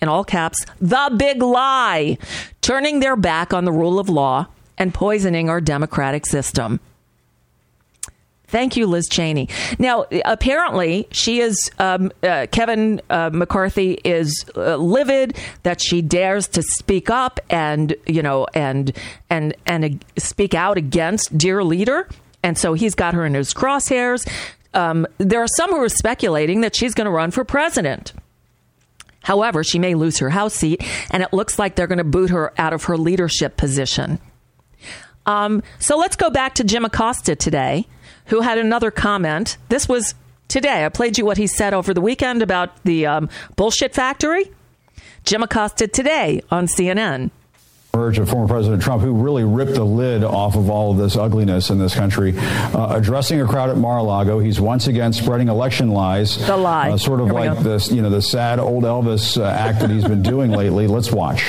[SPEAKER 3] in all caps, the big lie, turning their back on the rule of law and poisoning our democratic system. Thank you, Liz Cheney. Now, apparently, she is, um, uh, Kevin uh, McCarthy is uh, livid that she dares to speak up and, you know, and, and, and uh, speak out against Dear Leader. And so he's got her in his crosshairs. Um, there are some who are speculating that she's going to run for president. However, she may lose her House seat, and it looks like they're going to boot her out of her leadership position. Um, so let's go back to Jim Acosta today, who had another comment. This was today. I played you what he said over the weekend about the um, bullshit factory. Jim Acosta today on C N N.
[SPEAKER 7] Urge of former President Trump, who really ripped the lid off of all of this ugliness in this country. Uh, addressing a crowd at Mar-a-Lago, he's once again spreading election lies.
[SPEAKER 3] The lie.
[SPEAKER 7] Uh, sort of
[SPEAKER 3] Here
[SPEAKER 7] like this, you know, the sad old Elvis uh, act that he's been doing lately. Let's watch.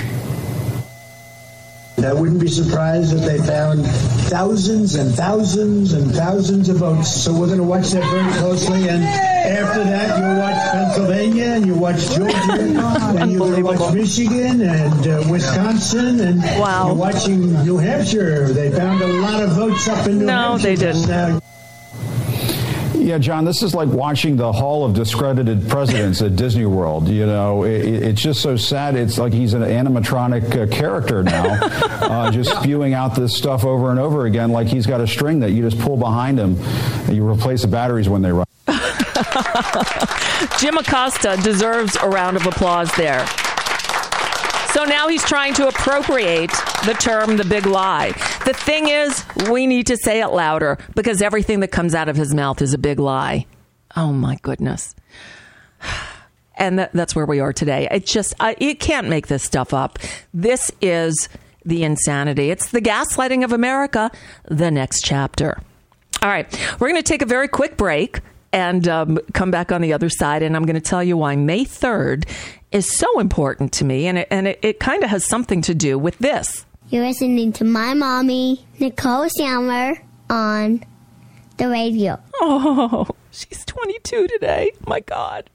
[SPEAKER 8] I wouldn't be surprised if they found thousands and thousands and thousands of votes. So we're going to watch that very closely. And after that, you'll watch Pennsylvania and you'll watch Georgia and you'll watch Michigan and uh, Wisconsin. And
[SPEAKER 3] wow.
[SPEAKER 8] You're watching New Hampshire. They found a lot of votes up in New
[SPEAKER 3] no,
[SPEAKER 8] Hampshire.
[SPEAKER 3] No, they didn't.
[SPEAKER 8] Now.
[SPEAKER 7] Yeah, John, this is like watching the Hall of Discredited Presidents at Disney World. You know, it, it's just so sad. It's like he's an animatronic uh, character now, uh, just spewing out this stuff over and over again, like he's got a string that you just pull behind him and you replace the batteries when they run.
[SPEAKER 3] Jim Acosta deserves a round of applause there. So now he's trying to appropriate the term the big lie. The thing is, we need to say it louder because everything that comes out of his mouth is a big lie. Oh, my goodness. And that, that's where we are today. It just, I, you can't make this stuff up. This is the insanity. It's the gaslighting of America, the next chapter. All right, we're going to take a very quick break and um, come back on the other side. And I'm going to tell you why May third is so important to me. And it, and it, it kind of has something to do with this.
[SPEAKER 9] You're listening to my mommy, Nicole Sandler, on the radio.
[SPEAKER 3] Oh, she's twenty-two today. My God.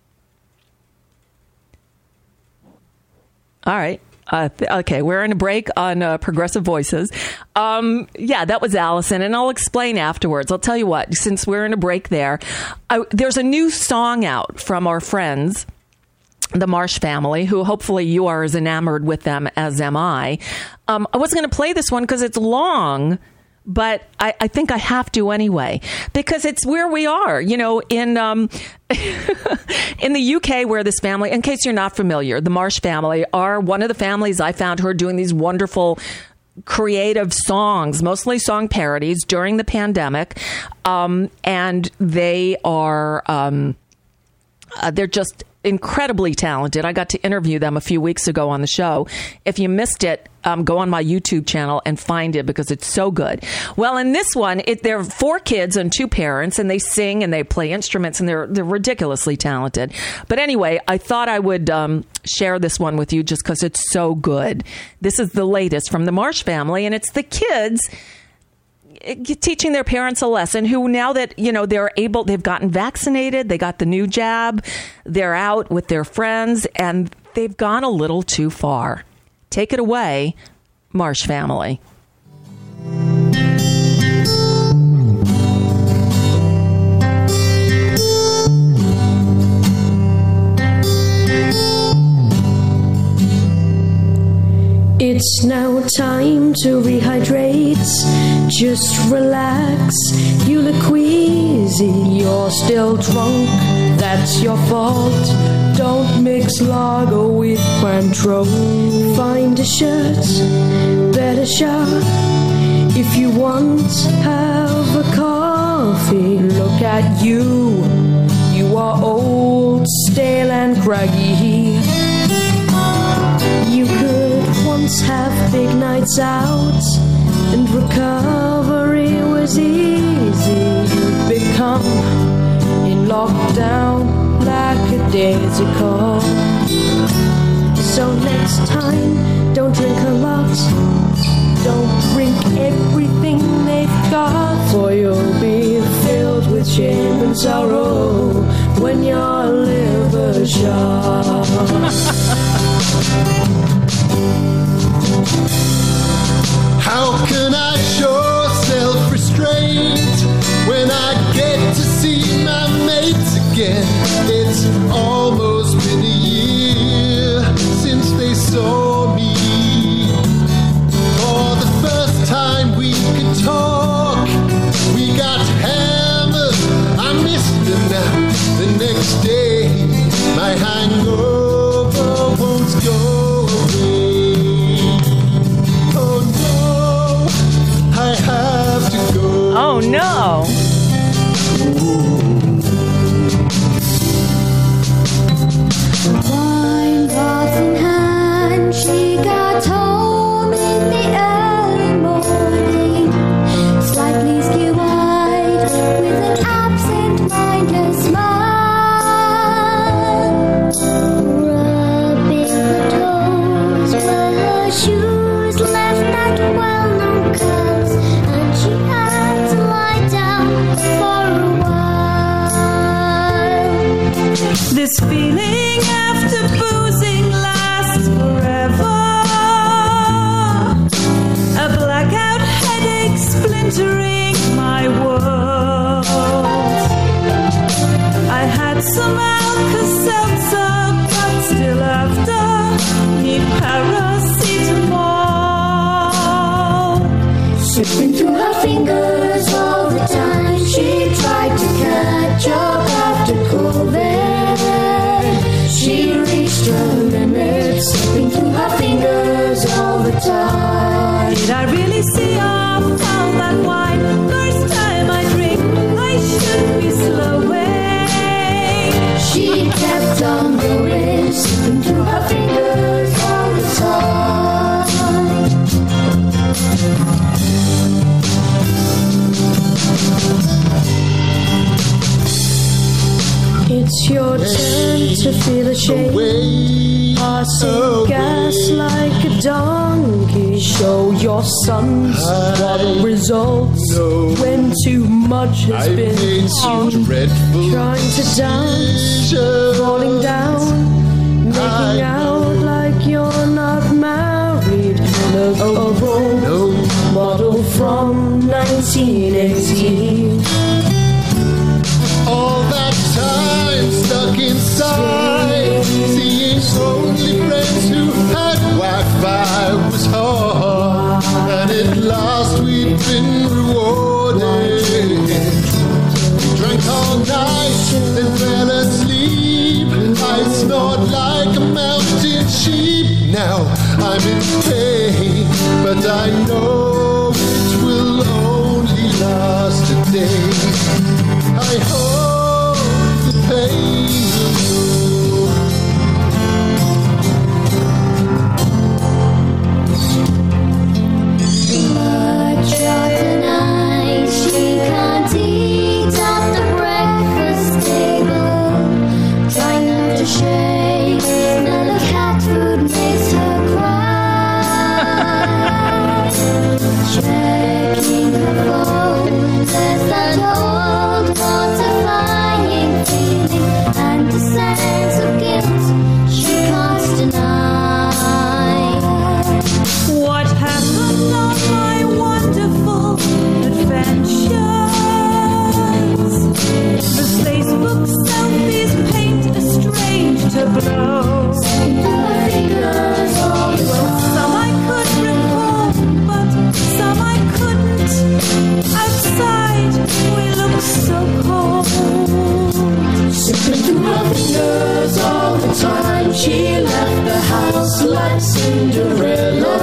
[SPEAKER 3] All right. Uh, th- okay, we're in a break on uh, Progressive Voices. Um, yeah, that was Allison, and I'll explain afterwards. I'll tell you what, since we're in a break there, I, there's a new song out from our friends, the Marsh family, who hopefully you are as enamored with them as am I. Um, I wasn't going to play this one because it's long, but I, I think I have to anyway, because it's where we are, you know, in um, in the U K, where this family, in case you're not familiar, the Marsh family are one of the families I found who are doing these wonderful creative songs, mostly song parodies during the pandemic. Um, and they are, um, uh, they're just incredibly talented. I got to interview them a few weeks ago on the show. If you missed it, um, go on my YouTube channel and find it because it's so good. Well, in this one, it, there are four kids and two parents, and they sing and they play instruments, and they're they're ridiculously talented. But anyway, I thought I would um, share this one with you just because it's so good. This is the latest from the Marsh family, and it's the kids teaching their parents a lesson, who now that, you know, they're able, they've gotten vaccinated, they got the new jab, they're out with their friends, and they've gone a little too far. Take it away, Marsh family.
[SPEAKER 10] It's now time to rehydrate. Just relax. You look queasy. You're still drunk. That's your fault. Don't mix lager with Cointreau. Find a shirt. Better shop. If you want, have a coffee. Look at you. You are old, stale and craggy. You could once have big nights out, and recovery was easy. You've become in lockdown lackadaisical. So next time, don't drink a lot. Don't drink everything they've got, for you'll be filled with shame and sorrow when your liver's shot. Boozing after boozing lasts forever. A blackout headache splintering my world. I had some Alka-Seltzer, but still after need paracetamol.
[SPEAKER 9] Slipping through her fingers all the time. She tried to catch up after COVID. She reached her limits. Slipping through her fingers all the time.
[SPEAKER 10] Did I really see off all that wine? First time I drink, I should be slowing.
[SPEAKER 9] She kept on going, slipping through her fingers all the time.
[SPEAKER 10] It's your turn to feel ashamed. Passing gas like a donkey. Show your sons what results when too much has been on. Trying to dance, falling down, making out like you're not married. Look a role model from nineteen eighty.
[SPEAKER 11] All that time stuck inside, seeing only friends who had Wi-Fi was hard, and at last we'd been rewarded. We drank all night, then fell asleep. I snored like a mountain sheep. Now I'm in pain, but I know it will only last a day. I hope the pain will go.
[SPEAKER 9] Much of the night she can't eat at the breakfast table. Trying not to shake, smell of cat food makes her cry. Checking her phone, there's that old mortifying feeling and a sense of guilt she can't deny.
[SPEAKER 10] What happened on my wonderful adventures? The Facebook selfies paint a strange tableau.
[SPEAKER 9] Fingers all the
[SPEAKER 10] Well, some I could recall, but some I couldn't. Outside, we look so cold.
[SPEAKER 9] Slipping through her fingers all the time. She left the house like Cinderella.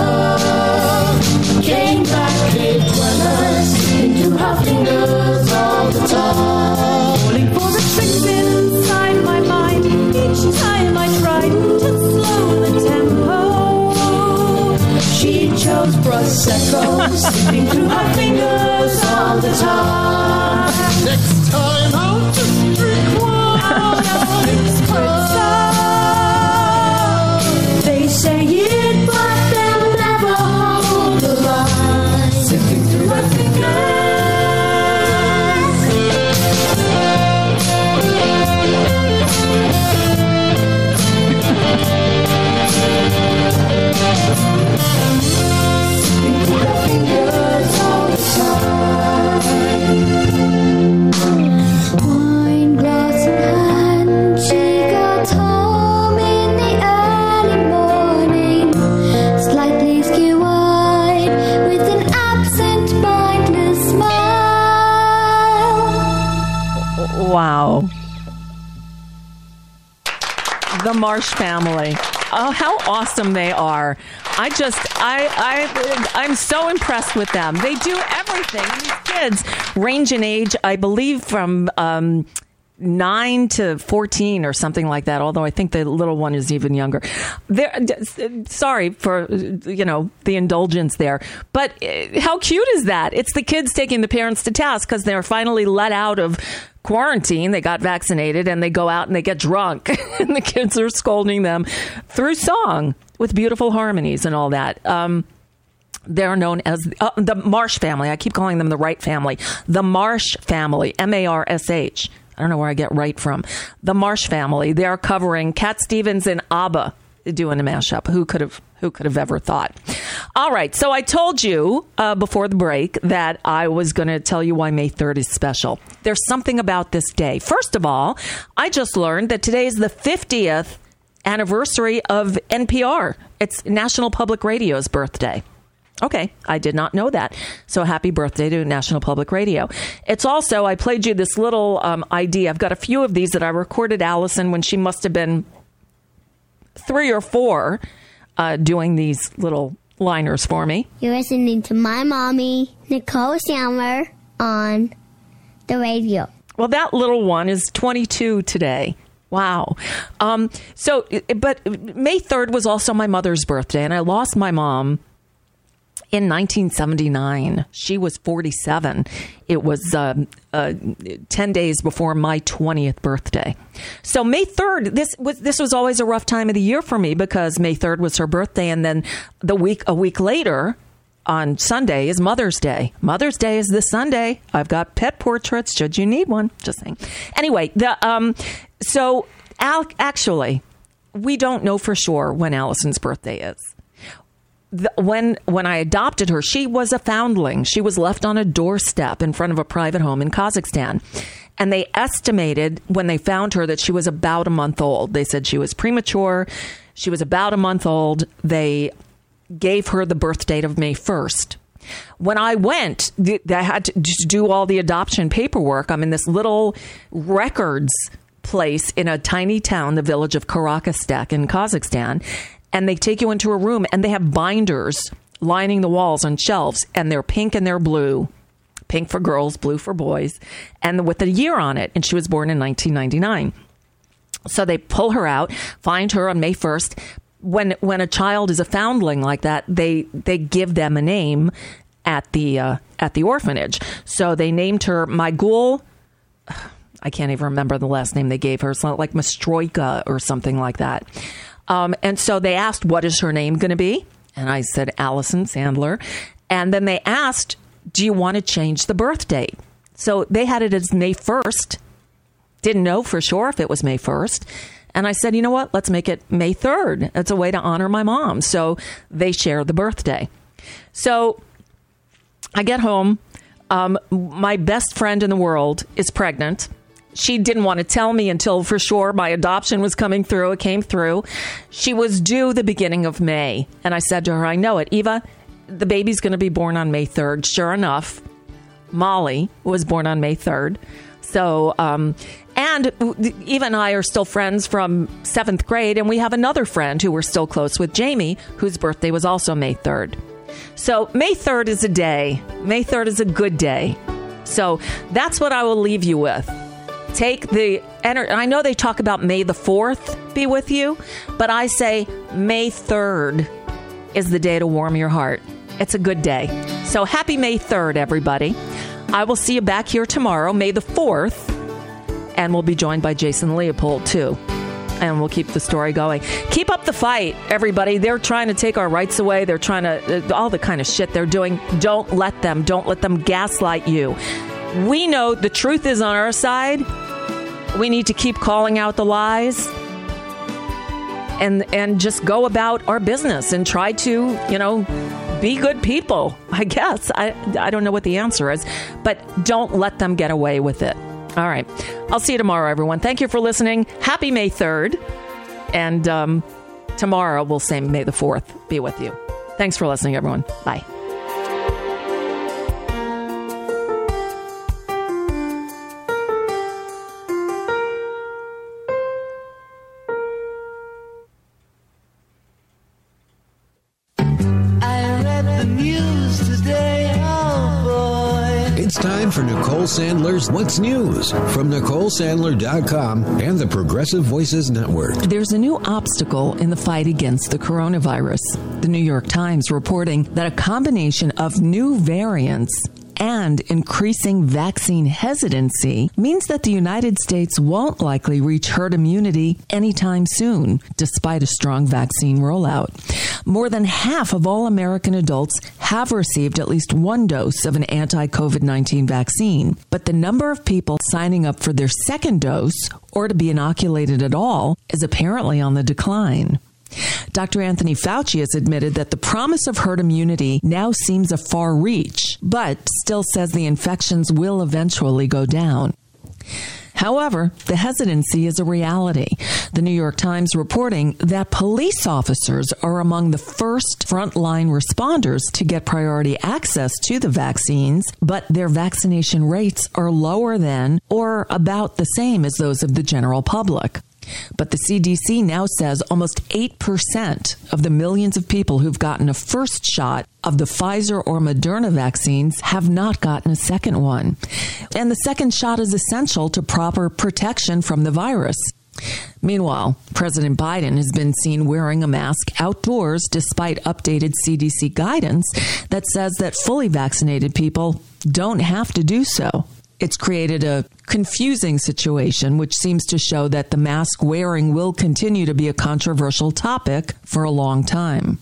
[SPEAKER 9] Came back eight dwellers. Slipping through her fingers all the time.
[SPEAKER 10] Falling for the tricks inside my mind. Each time I tried to slow the tempo.
[SPEAKER 9] She chose Prosecco. Slipping through her fingers all the time.
[SPEAKER 11] Next time I'll just drink one.
[SPEAKER 10] They say it, but they'll never hold the line.
[SPEAKER 9] Slipping through her fingers. Slipping through her fingers all the time. Wine glass in hand, she got home in the early morning, slightly skew-eyed, with an absent, mindless smile.
[SPEAKER 3] Wow. The Marsh Family. Oh, how awesome they are. I just, I, I, I'm so impressed with them. They do everything. These kids range in age, I believe, from um, nine to fourteen or something like that, although I think the little one is even younger. They're, sorry for, you know, the indulgence there. But how cute is that? It's the kids taking the parents to task because they're finally let out of quarantine. They got vaccinated and they go out and they get drunk and the kids are scolding them through song with beautiful harmonies and all that. Um, they're known as uh, the Marsh Family. I keep calling them the Wright family. The Marsh Family, M A R S H. I don't know where I get right from. The Marsh Family. They're covering Cat Stevens and ABBA doing a mashup. Who could have who could have ever thought? All right. So I told you uh, before the break that I was going to tell you why May third is special. There's something about this day. First of all, I just learned that today is the fiftieth anniversary of N P R. It's National Public Radio's birthday. Okay, I did not know that. So happy birthday to National Public Radio. It's also, I played you this little um, I D. I've got a few of these that I recorded Allison when she must have been three or four uh, doing these little liners for me.
[SPEAKER 12] You're listening to my mommy, Nicole Sandler, on the radio.
[SPEAKER 3] Well, that little one is twenty-two today. Wow. Um, so, but May third was also my mother's birthday, and I lost my mom in nineteen seventy-nine. She was forty-seven. It was uh, uh, ten days before my twentieth birthday. So May third, this was this was always a rough time of the year for me because May third was her birthday, and then the week a week later on Sunday is Mother's Day. Mother's Day is this Sunday. I've got pet portraits. Should you need one? Just saying. Anyway, the um, so Al- actually, we don't know for sure when Allison's birthday is. The, when when I adopted her, she was a foundling. She was left on a doorstep in front of a private home in Kazakhstan. And they estimated when they found her that she was about a month old. They said she was premature. She was about a month old. They gave her the birth date of May first. When I went, they had to do all the adoption paperwork. I'm in this little records place in a tiny town, the village of Karakastek in Kazakhstan. And they take you into a room and they have binders lining the walls on shelves, and they're pink and they're blue. Pink for girls, blue for boys, and with a year on it. And she was born in nineteen ninety-nine. So they pull her out, find her on May first. When when a child is a foundling like that, they they give them a name at the uh, at the orphanage. So they named her Maigul. I can't even remember the last name they gave her. It's not like Mastroika or something like that. Um, and so they asked, what is her name going to be? And I said, Allison Sandler. And then they asked, do you want to change the birth date? So they had it as May first. Didn't know for sure if it was May first. And I said, you know what? Let's make it May third. It's a way to honor my mom. So they share the birthday. So I get home. Um, my best friend in the world is pregnant. She didn't want to tell me until for sure my adoption was coming through. It came through. She was due the beginning of May. And I said to her, I know it. Eva, the baby's going to be born on May third. Sure enough, Molly was born on May third. So, um, and Eva and I are still friends from seventh grade. And we have another friend who we're still close with, Jamie, whose birthday was also May third. So May third is a day. May third is a good day. So that's what I will leave you with. Take the energy. I know they talk about May the fourth be with you, but I say May third is the day to warm your heart. It's a good day. So happy May third, everybody. I will see you back here tomorrow, May the fourth, and we'll be joined by Jason Leopold, too. And we'll keep the story going. Keep up the fight, everybody. They're trying to take our rights away. They're trying to, all the kind of shit they're doing. Don't let them. Don't let them gaslight you. We know the truth is on our side. We need to keep calling out the lies and and just go about our business and try to, you know, be good people, I guess. I, I don't know what the answer is, but don't let them get away with it. All right. I'll see you tomorrow, everyone. Thank you for listening. Happy May third. And um, tomorrow we'll say May the fourth be with you. Thanks for listening, everyone. Bye.
[SPEAKER 2] It's time for Nicole Sandler's What's News from Nicole Sandler dot com and the Progressive Voices Network.
[SPEAKER 3] There's a new obstacle in the fight against the coronavirus. The New York Times reporting that a combination of new variants and increasing vaccine hesitancy means that the United States won't likely reach herd immunity anytime soon, despite a strong vaccine rollout. More than half of all American adults have received at least one dose of an anti-COVID nineteen vaccine, but the number of people signing up for their second dose or to be inoculated at all is apparently on the decline. Doctor Anthony Fauci has admitted that the promise of herd immunity now seems a far reach, but still says the infections will eventually go down. However, the hesitancy is a reality. The New York Times reporting that police officers are among the first frontline responders to get priority access to the vaccines, but their vaccination rates are lower than or about the same as those of the general public. But the C D C now says almost eight percent of the millions of people who've gotten a first shot of the Pfizer or Moderna vaccines have not gotten a second one. And the second shot is essential to proper protection from the virus. Meanwhile, President Biden has been seen wearing a mask outdoors despite updated C D C guidance that says that fully vaccinated people don't have to do so. It's created a confusing situation, which seems to show that the mask wearing will continue to be a controversial topic for a long time.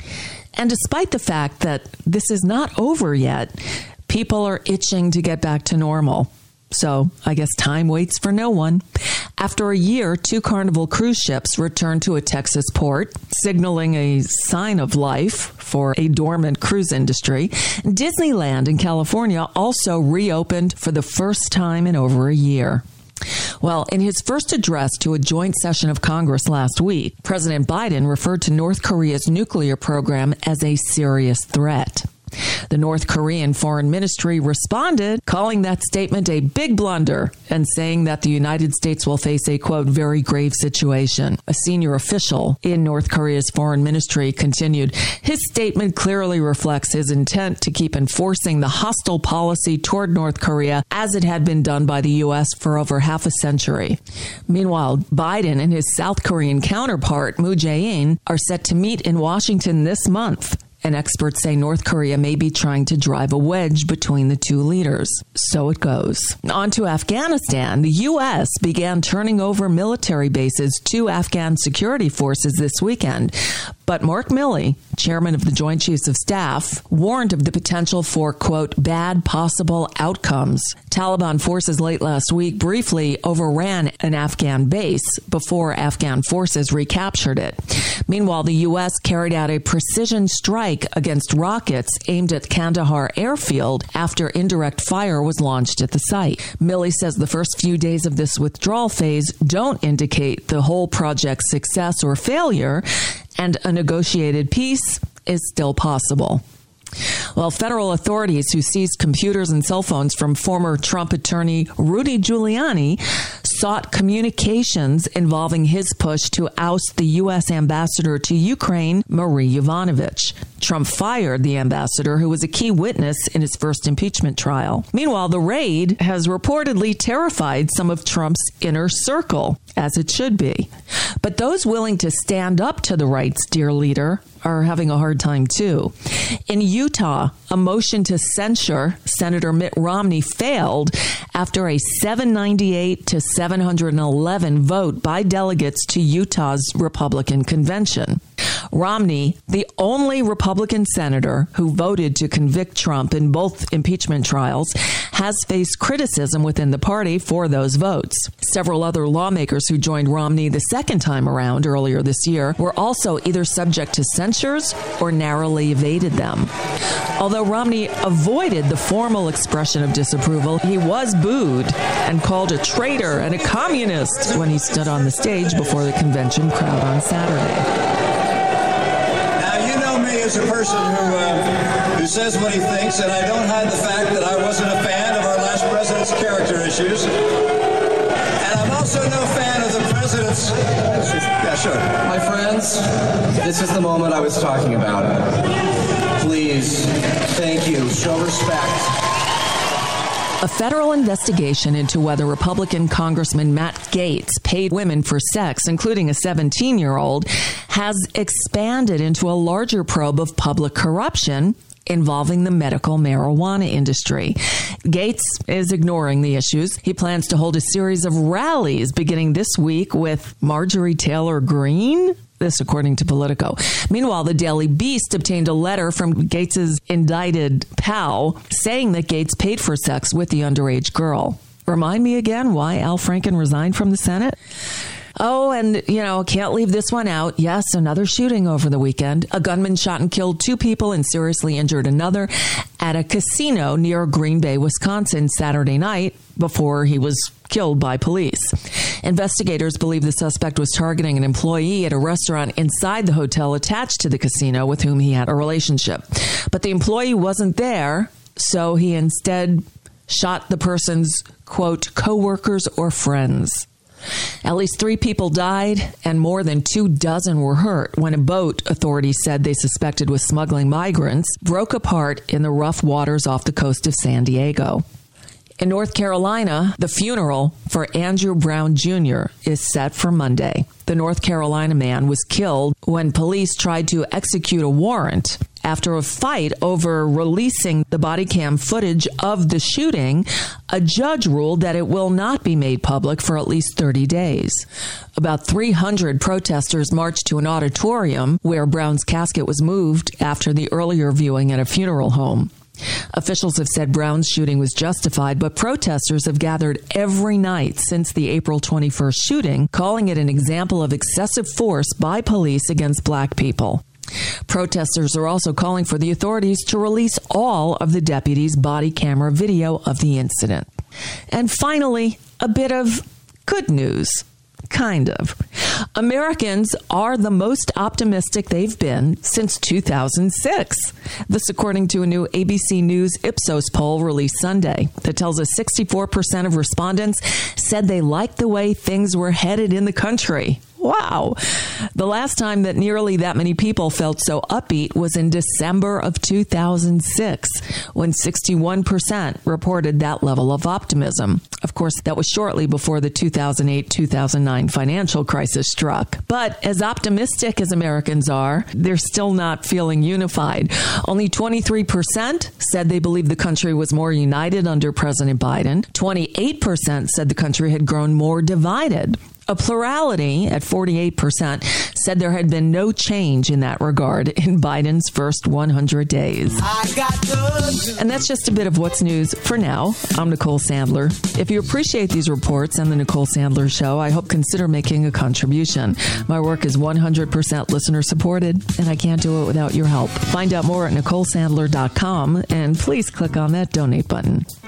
[SPEAKER 3] And despite the fact that this is not over yet, people are itching to get back to normal. So I guess time waits for no one. After a year, two Carnival cruise ships returned to a Texas port, signaling a sign of life for a dormant cruise industry. Disneyland in California also reopened for the first time in over a year. Well, in his first address to a joint session of Congress last week, President Biden referred to North Korea's nuclear program as a serious threat. The North Korean Foreign Ministry responded, calling that statement a big blunder and saying that the United States will face a, quote, very grave situation. A senior official in North Korea's Foreign Ministry continued, his statement clearly reflects his intent to keep enforcing the hostile policy toward North Korea as it had been done by the U S for over half a century. Meanwhile, Biden and his South Korean counterpart, Moon Jae-in, are set to meet in Washington this month. And experts say North Korea may be trying to drive a wedge between the two leaders. So it goes. On to Afghanistan. The U S began turning over military bases to Afghan security forces this weekend. But Mark Milley, chairman of the Joint Chiefs of Staff, warned of the potential for, quote, bad possible outcomes. Taliban forces late last week briefly overran an Afghan base before Afghan forces recaptured it. Meanwhile, the U S carried out a precision strike against rockets aimed at Kandahar airfield after indirect fire was launched at the site. Milley says the first few days of this withdrawal phase don't indicate the whole project's success or failure, and a negotiated peace is still possible. Well, federal authorities who seized computers and cell phones from former Trump attorney Rudy Giuliani sought communications involving his push to oust the U S ambassador to Ukraine, Marie Yovanovitch. Trump fired the ambassador, who was a key witness in his first impeachment trial. Meanwhile, the raid has reportedly terrified some of Trump's inner circle, as it should be. But those willing to stand up to the right's dear leader are having a hard time, too. In Utah, a motion to censure Senator Mitt Romney failed after a seven ninety-eight to seven eleven vote by delegates to Utah's Republican convention. Romney, the only Republican senator who voted to convict Trump in both impeachment trials, has faced criticism within the party for those votes. Several other lawmakers who joined Romney the second time around earlier this year were also either subject to censures or narrowly evaded them. Although Romney avoided the formal expression of disapproval, he was booed and called a traitor and a communist when he stood on the stage before the convention crowd on Saturday.
[SPEAKER 13] As a person who uh, who says what he thinks, and I don't hide the fact that I wasn't a fan of our last president's character issues, and I'm also no fan of the president's. Yeah, sure.
[SPEAKER 14] My friends, this is the moment I was talking about. Please, thank you. Show respect.
[SPEAKER 3] A federal investigation into whether Republican Congressman Matt Gaetz paid women for sex, including a seventeen-year-old, has expanded into a larger probe of public corruption involving the medical marijuana industry. Gaetz is ignoring the issues. He plans to hold a series of rallies beginning this week with Marjorie Taylor Greene. This, according to Politico. Meanwhile, the Daily Beast obtained a letter from Gaetz's indicted pal saying that Gaetz paid for sex with the underage girl. Remind me again why Al Franken resigned from the Senate? Oh, and, you know, can't leave this one out. Yes, another shooting over the weekend. A gunman shot and killed two people and seriously injured another at a casino near Green Bay, Wisconsin, Saturday night before he was killed by police. Investigators believe the suspect was targeting an employee at a restaurant inside the hotel attached to the casino with whom he had a relationship. But the employee wasn't there, so he instead shot the person's, quote, co-workers or friends. At least three people died and more than two dozen were hurt when a boat, authorities said they suspected was smuggling migrants, broke apart in the rough waters off the coast of San Diego. In North Carolina, the funeral for Andrew Brown Junior is set for Monday. The North Carolina man was killed when police tried to execute a warrant after a fight over releasing the body cam footage of the shooting. A judge ruled that it will not be made public for at least thirty days. About three hundred protesters marched to an auditorium where Brown's casket was moved after the earlier viewing at a funeral home. Officials have said Brown's shooting was justified, but protesters have gathered every night since the April twenty-first shooting, calling it an example of excessive force by police against black people. Protesters are also calling for the authorities to release all of the deputies' body camera video of the incident. And finally, a bit of good news. Kind of. Americans are the most optimistic they've been since two thousand six. This according to a new A B C News Ipsos poll released Sunday that tells us sixty-four percent of respondents said they liked the way things were headed in the country. Wow. The last time that nearly that many people felt so upbeat was in December of two thousand six, when sixty-one percent reported that level of optimism. Of course, that was shortly before the two thousand eight two thousand nine financial crisis struck. But as optimistic as Americans are, they're still not feeling unified. Only twenty-three percent said they believed the country was more united under President Biden. twenty-eight percent said the country had grown more divided. A plurality at forty-eight percent said there had been no change in that regard in Biden's first one hundred days. And that's just a bit of what's news for now. I'm Nicole Sandler. If you appreciate these reports and the Nicole Sandler Show, I hope consider making a contribution. My work is one hundred percent listener supported, and I can't do it without your help. Find out more at nicole sandler dot com, and please click on that donate button.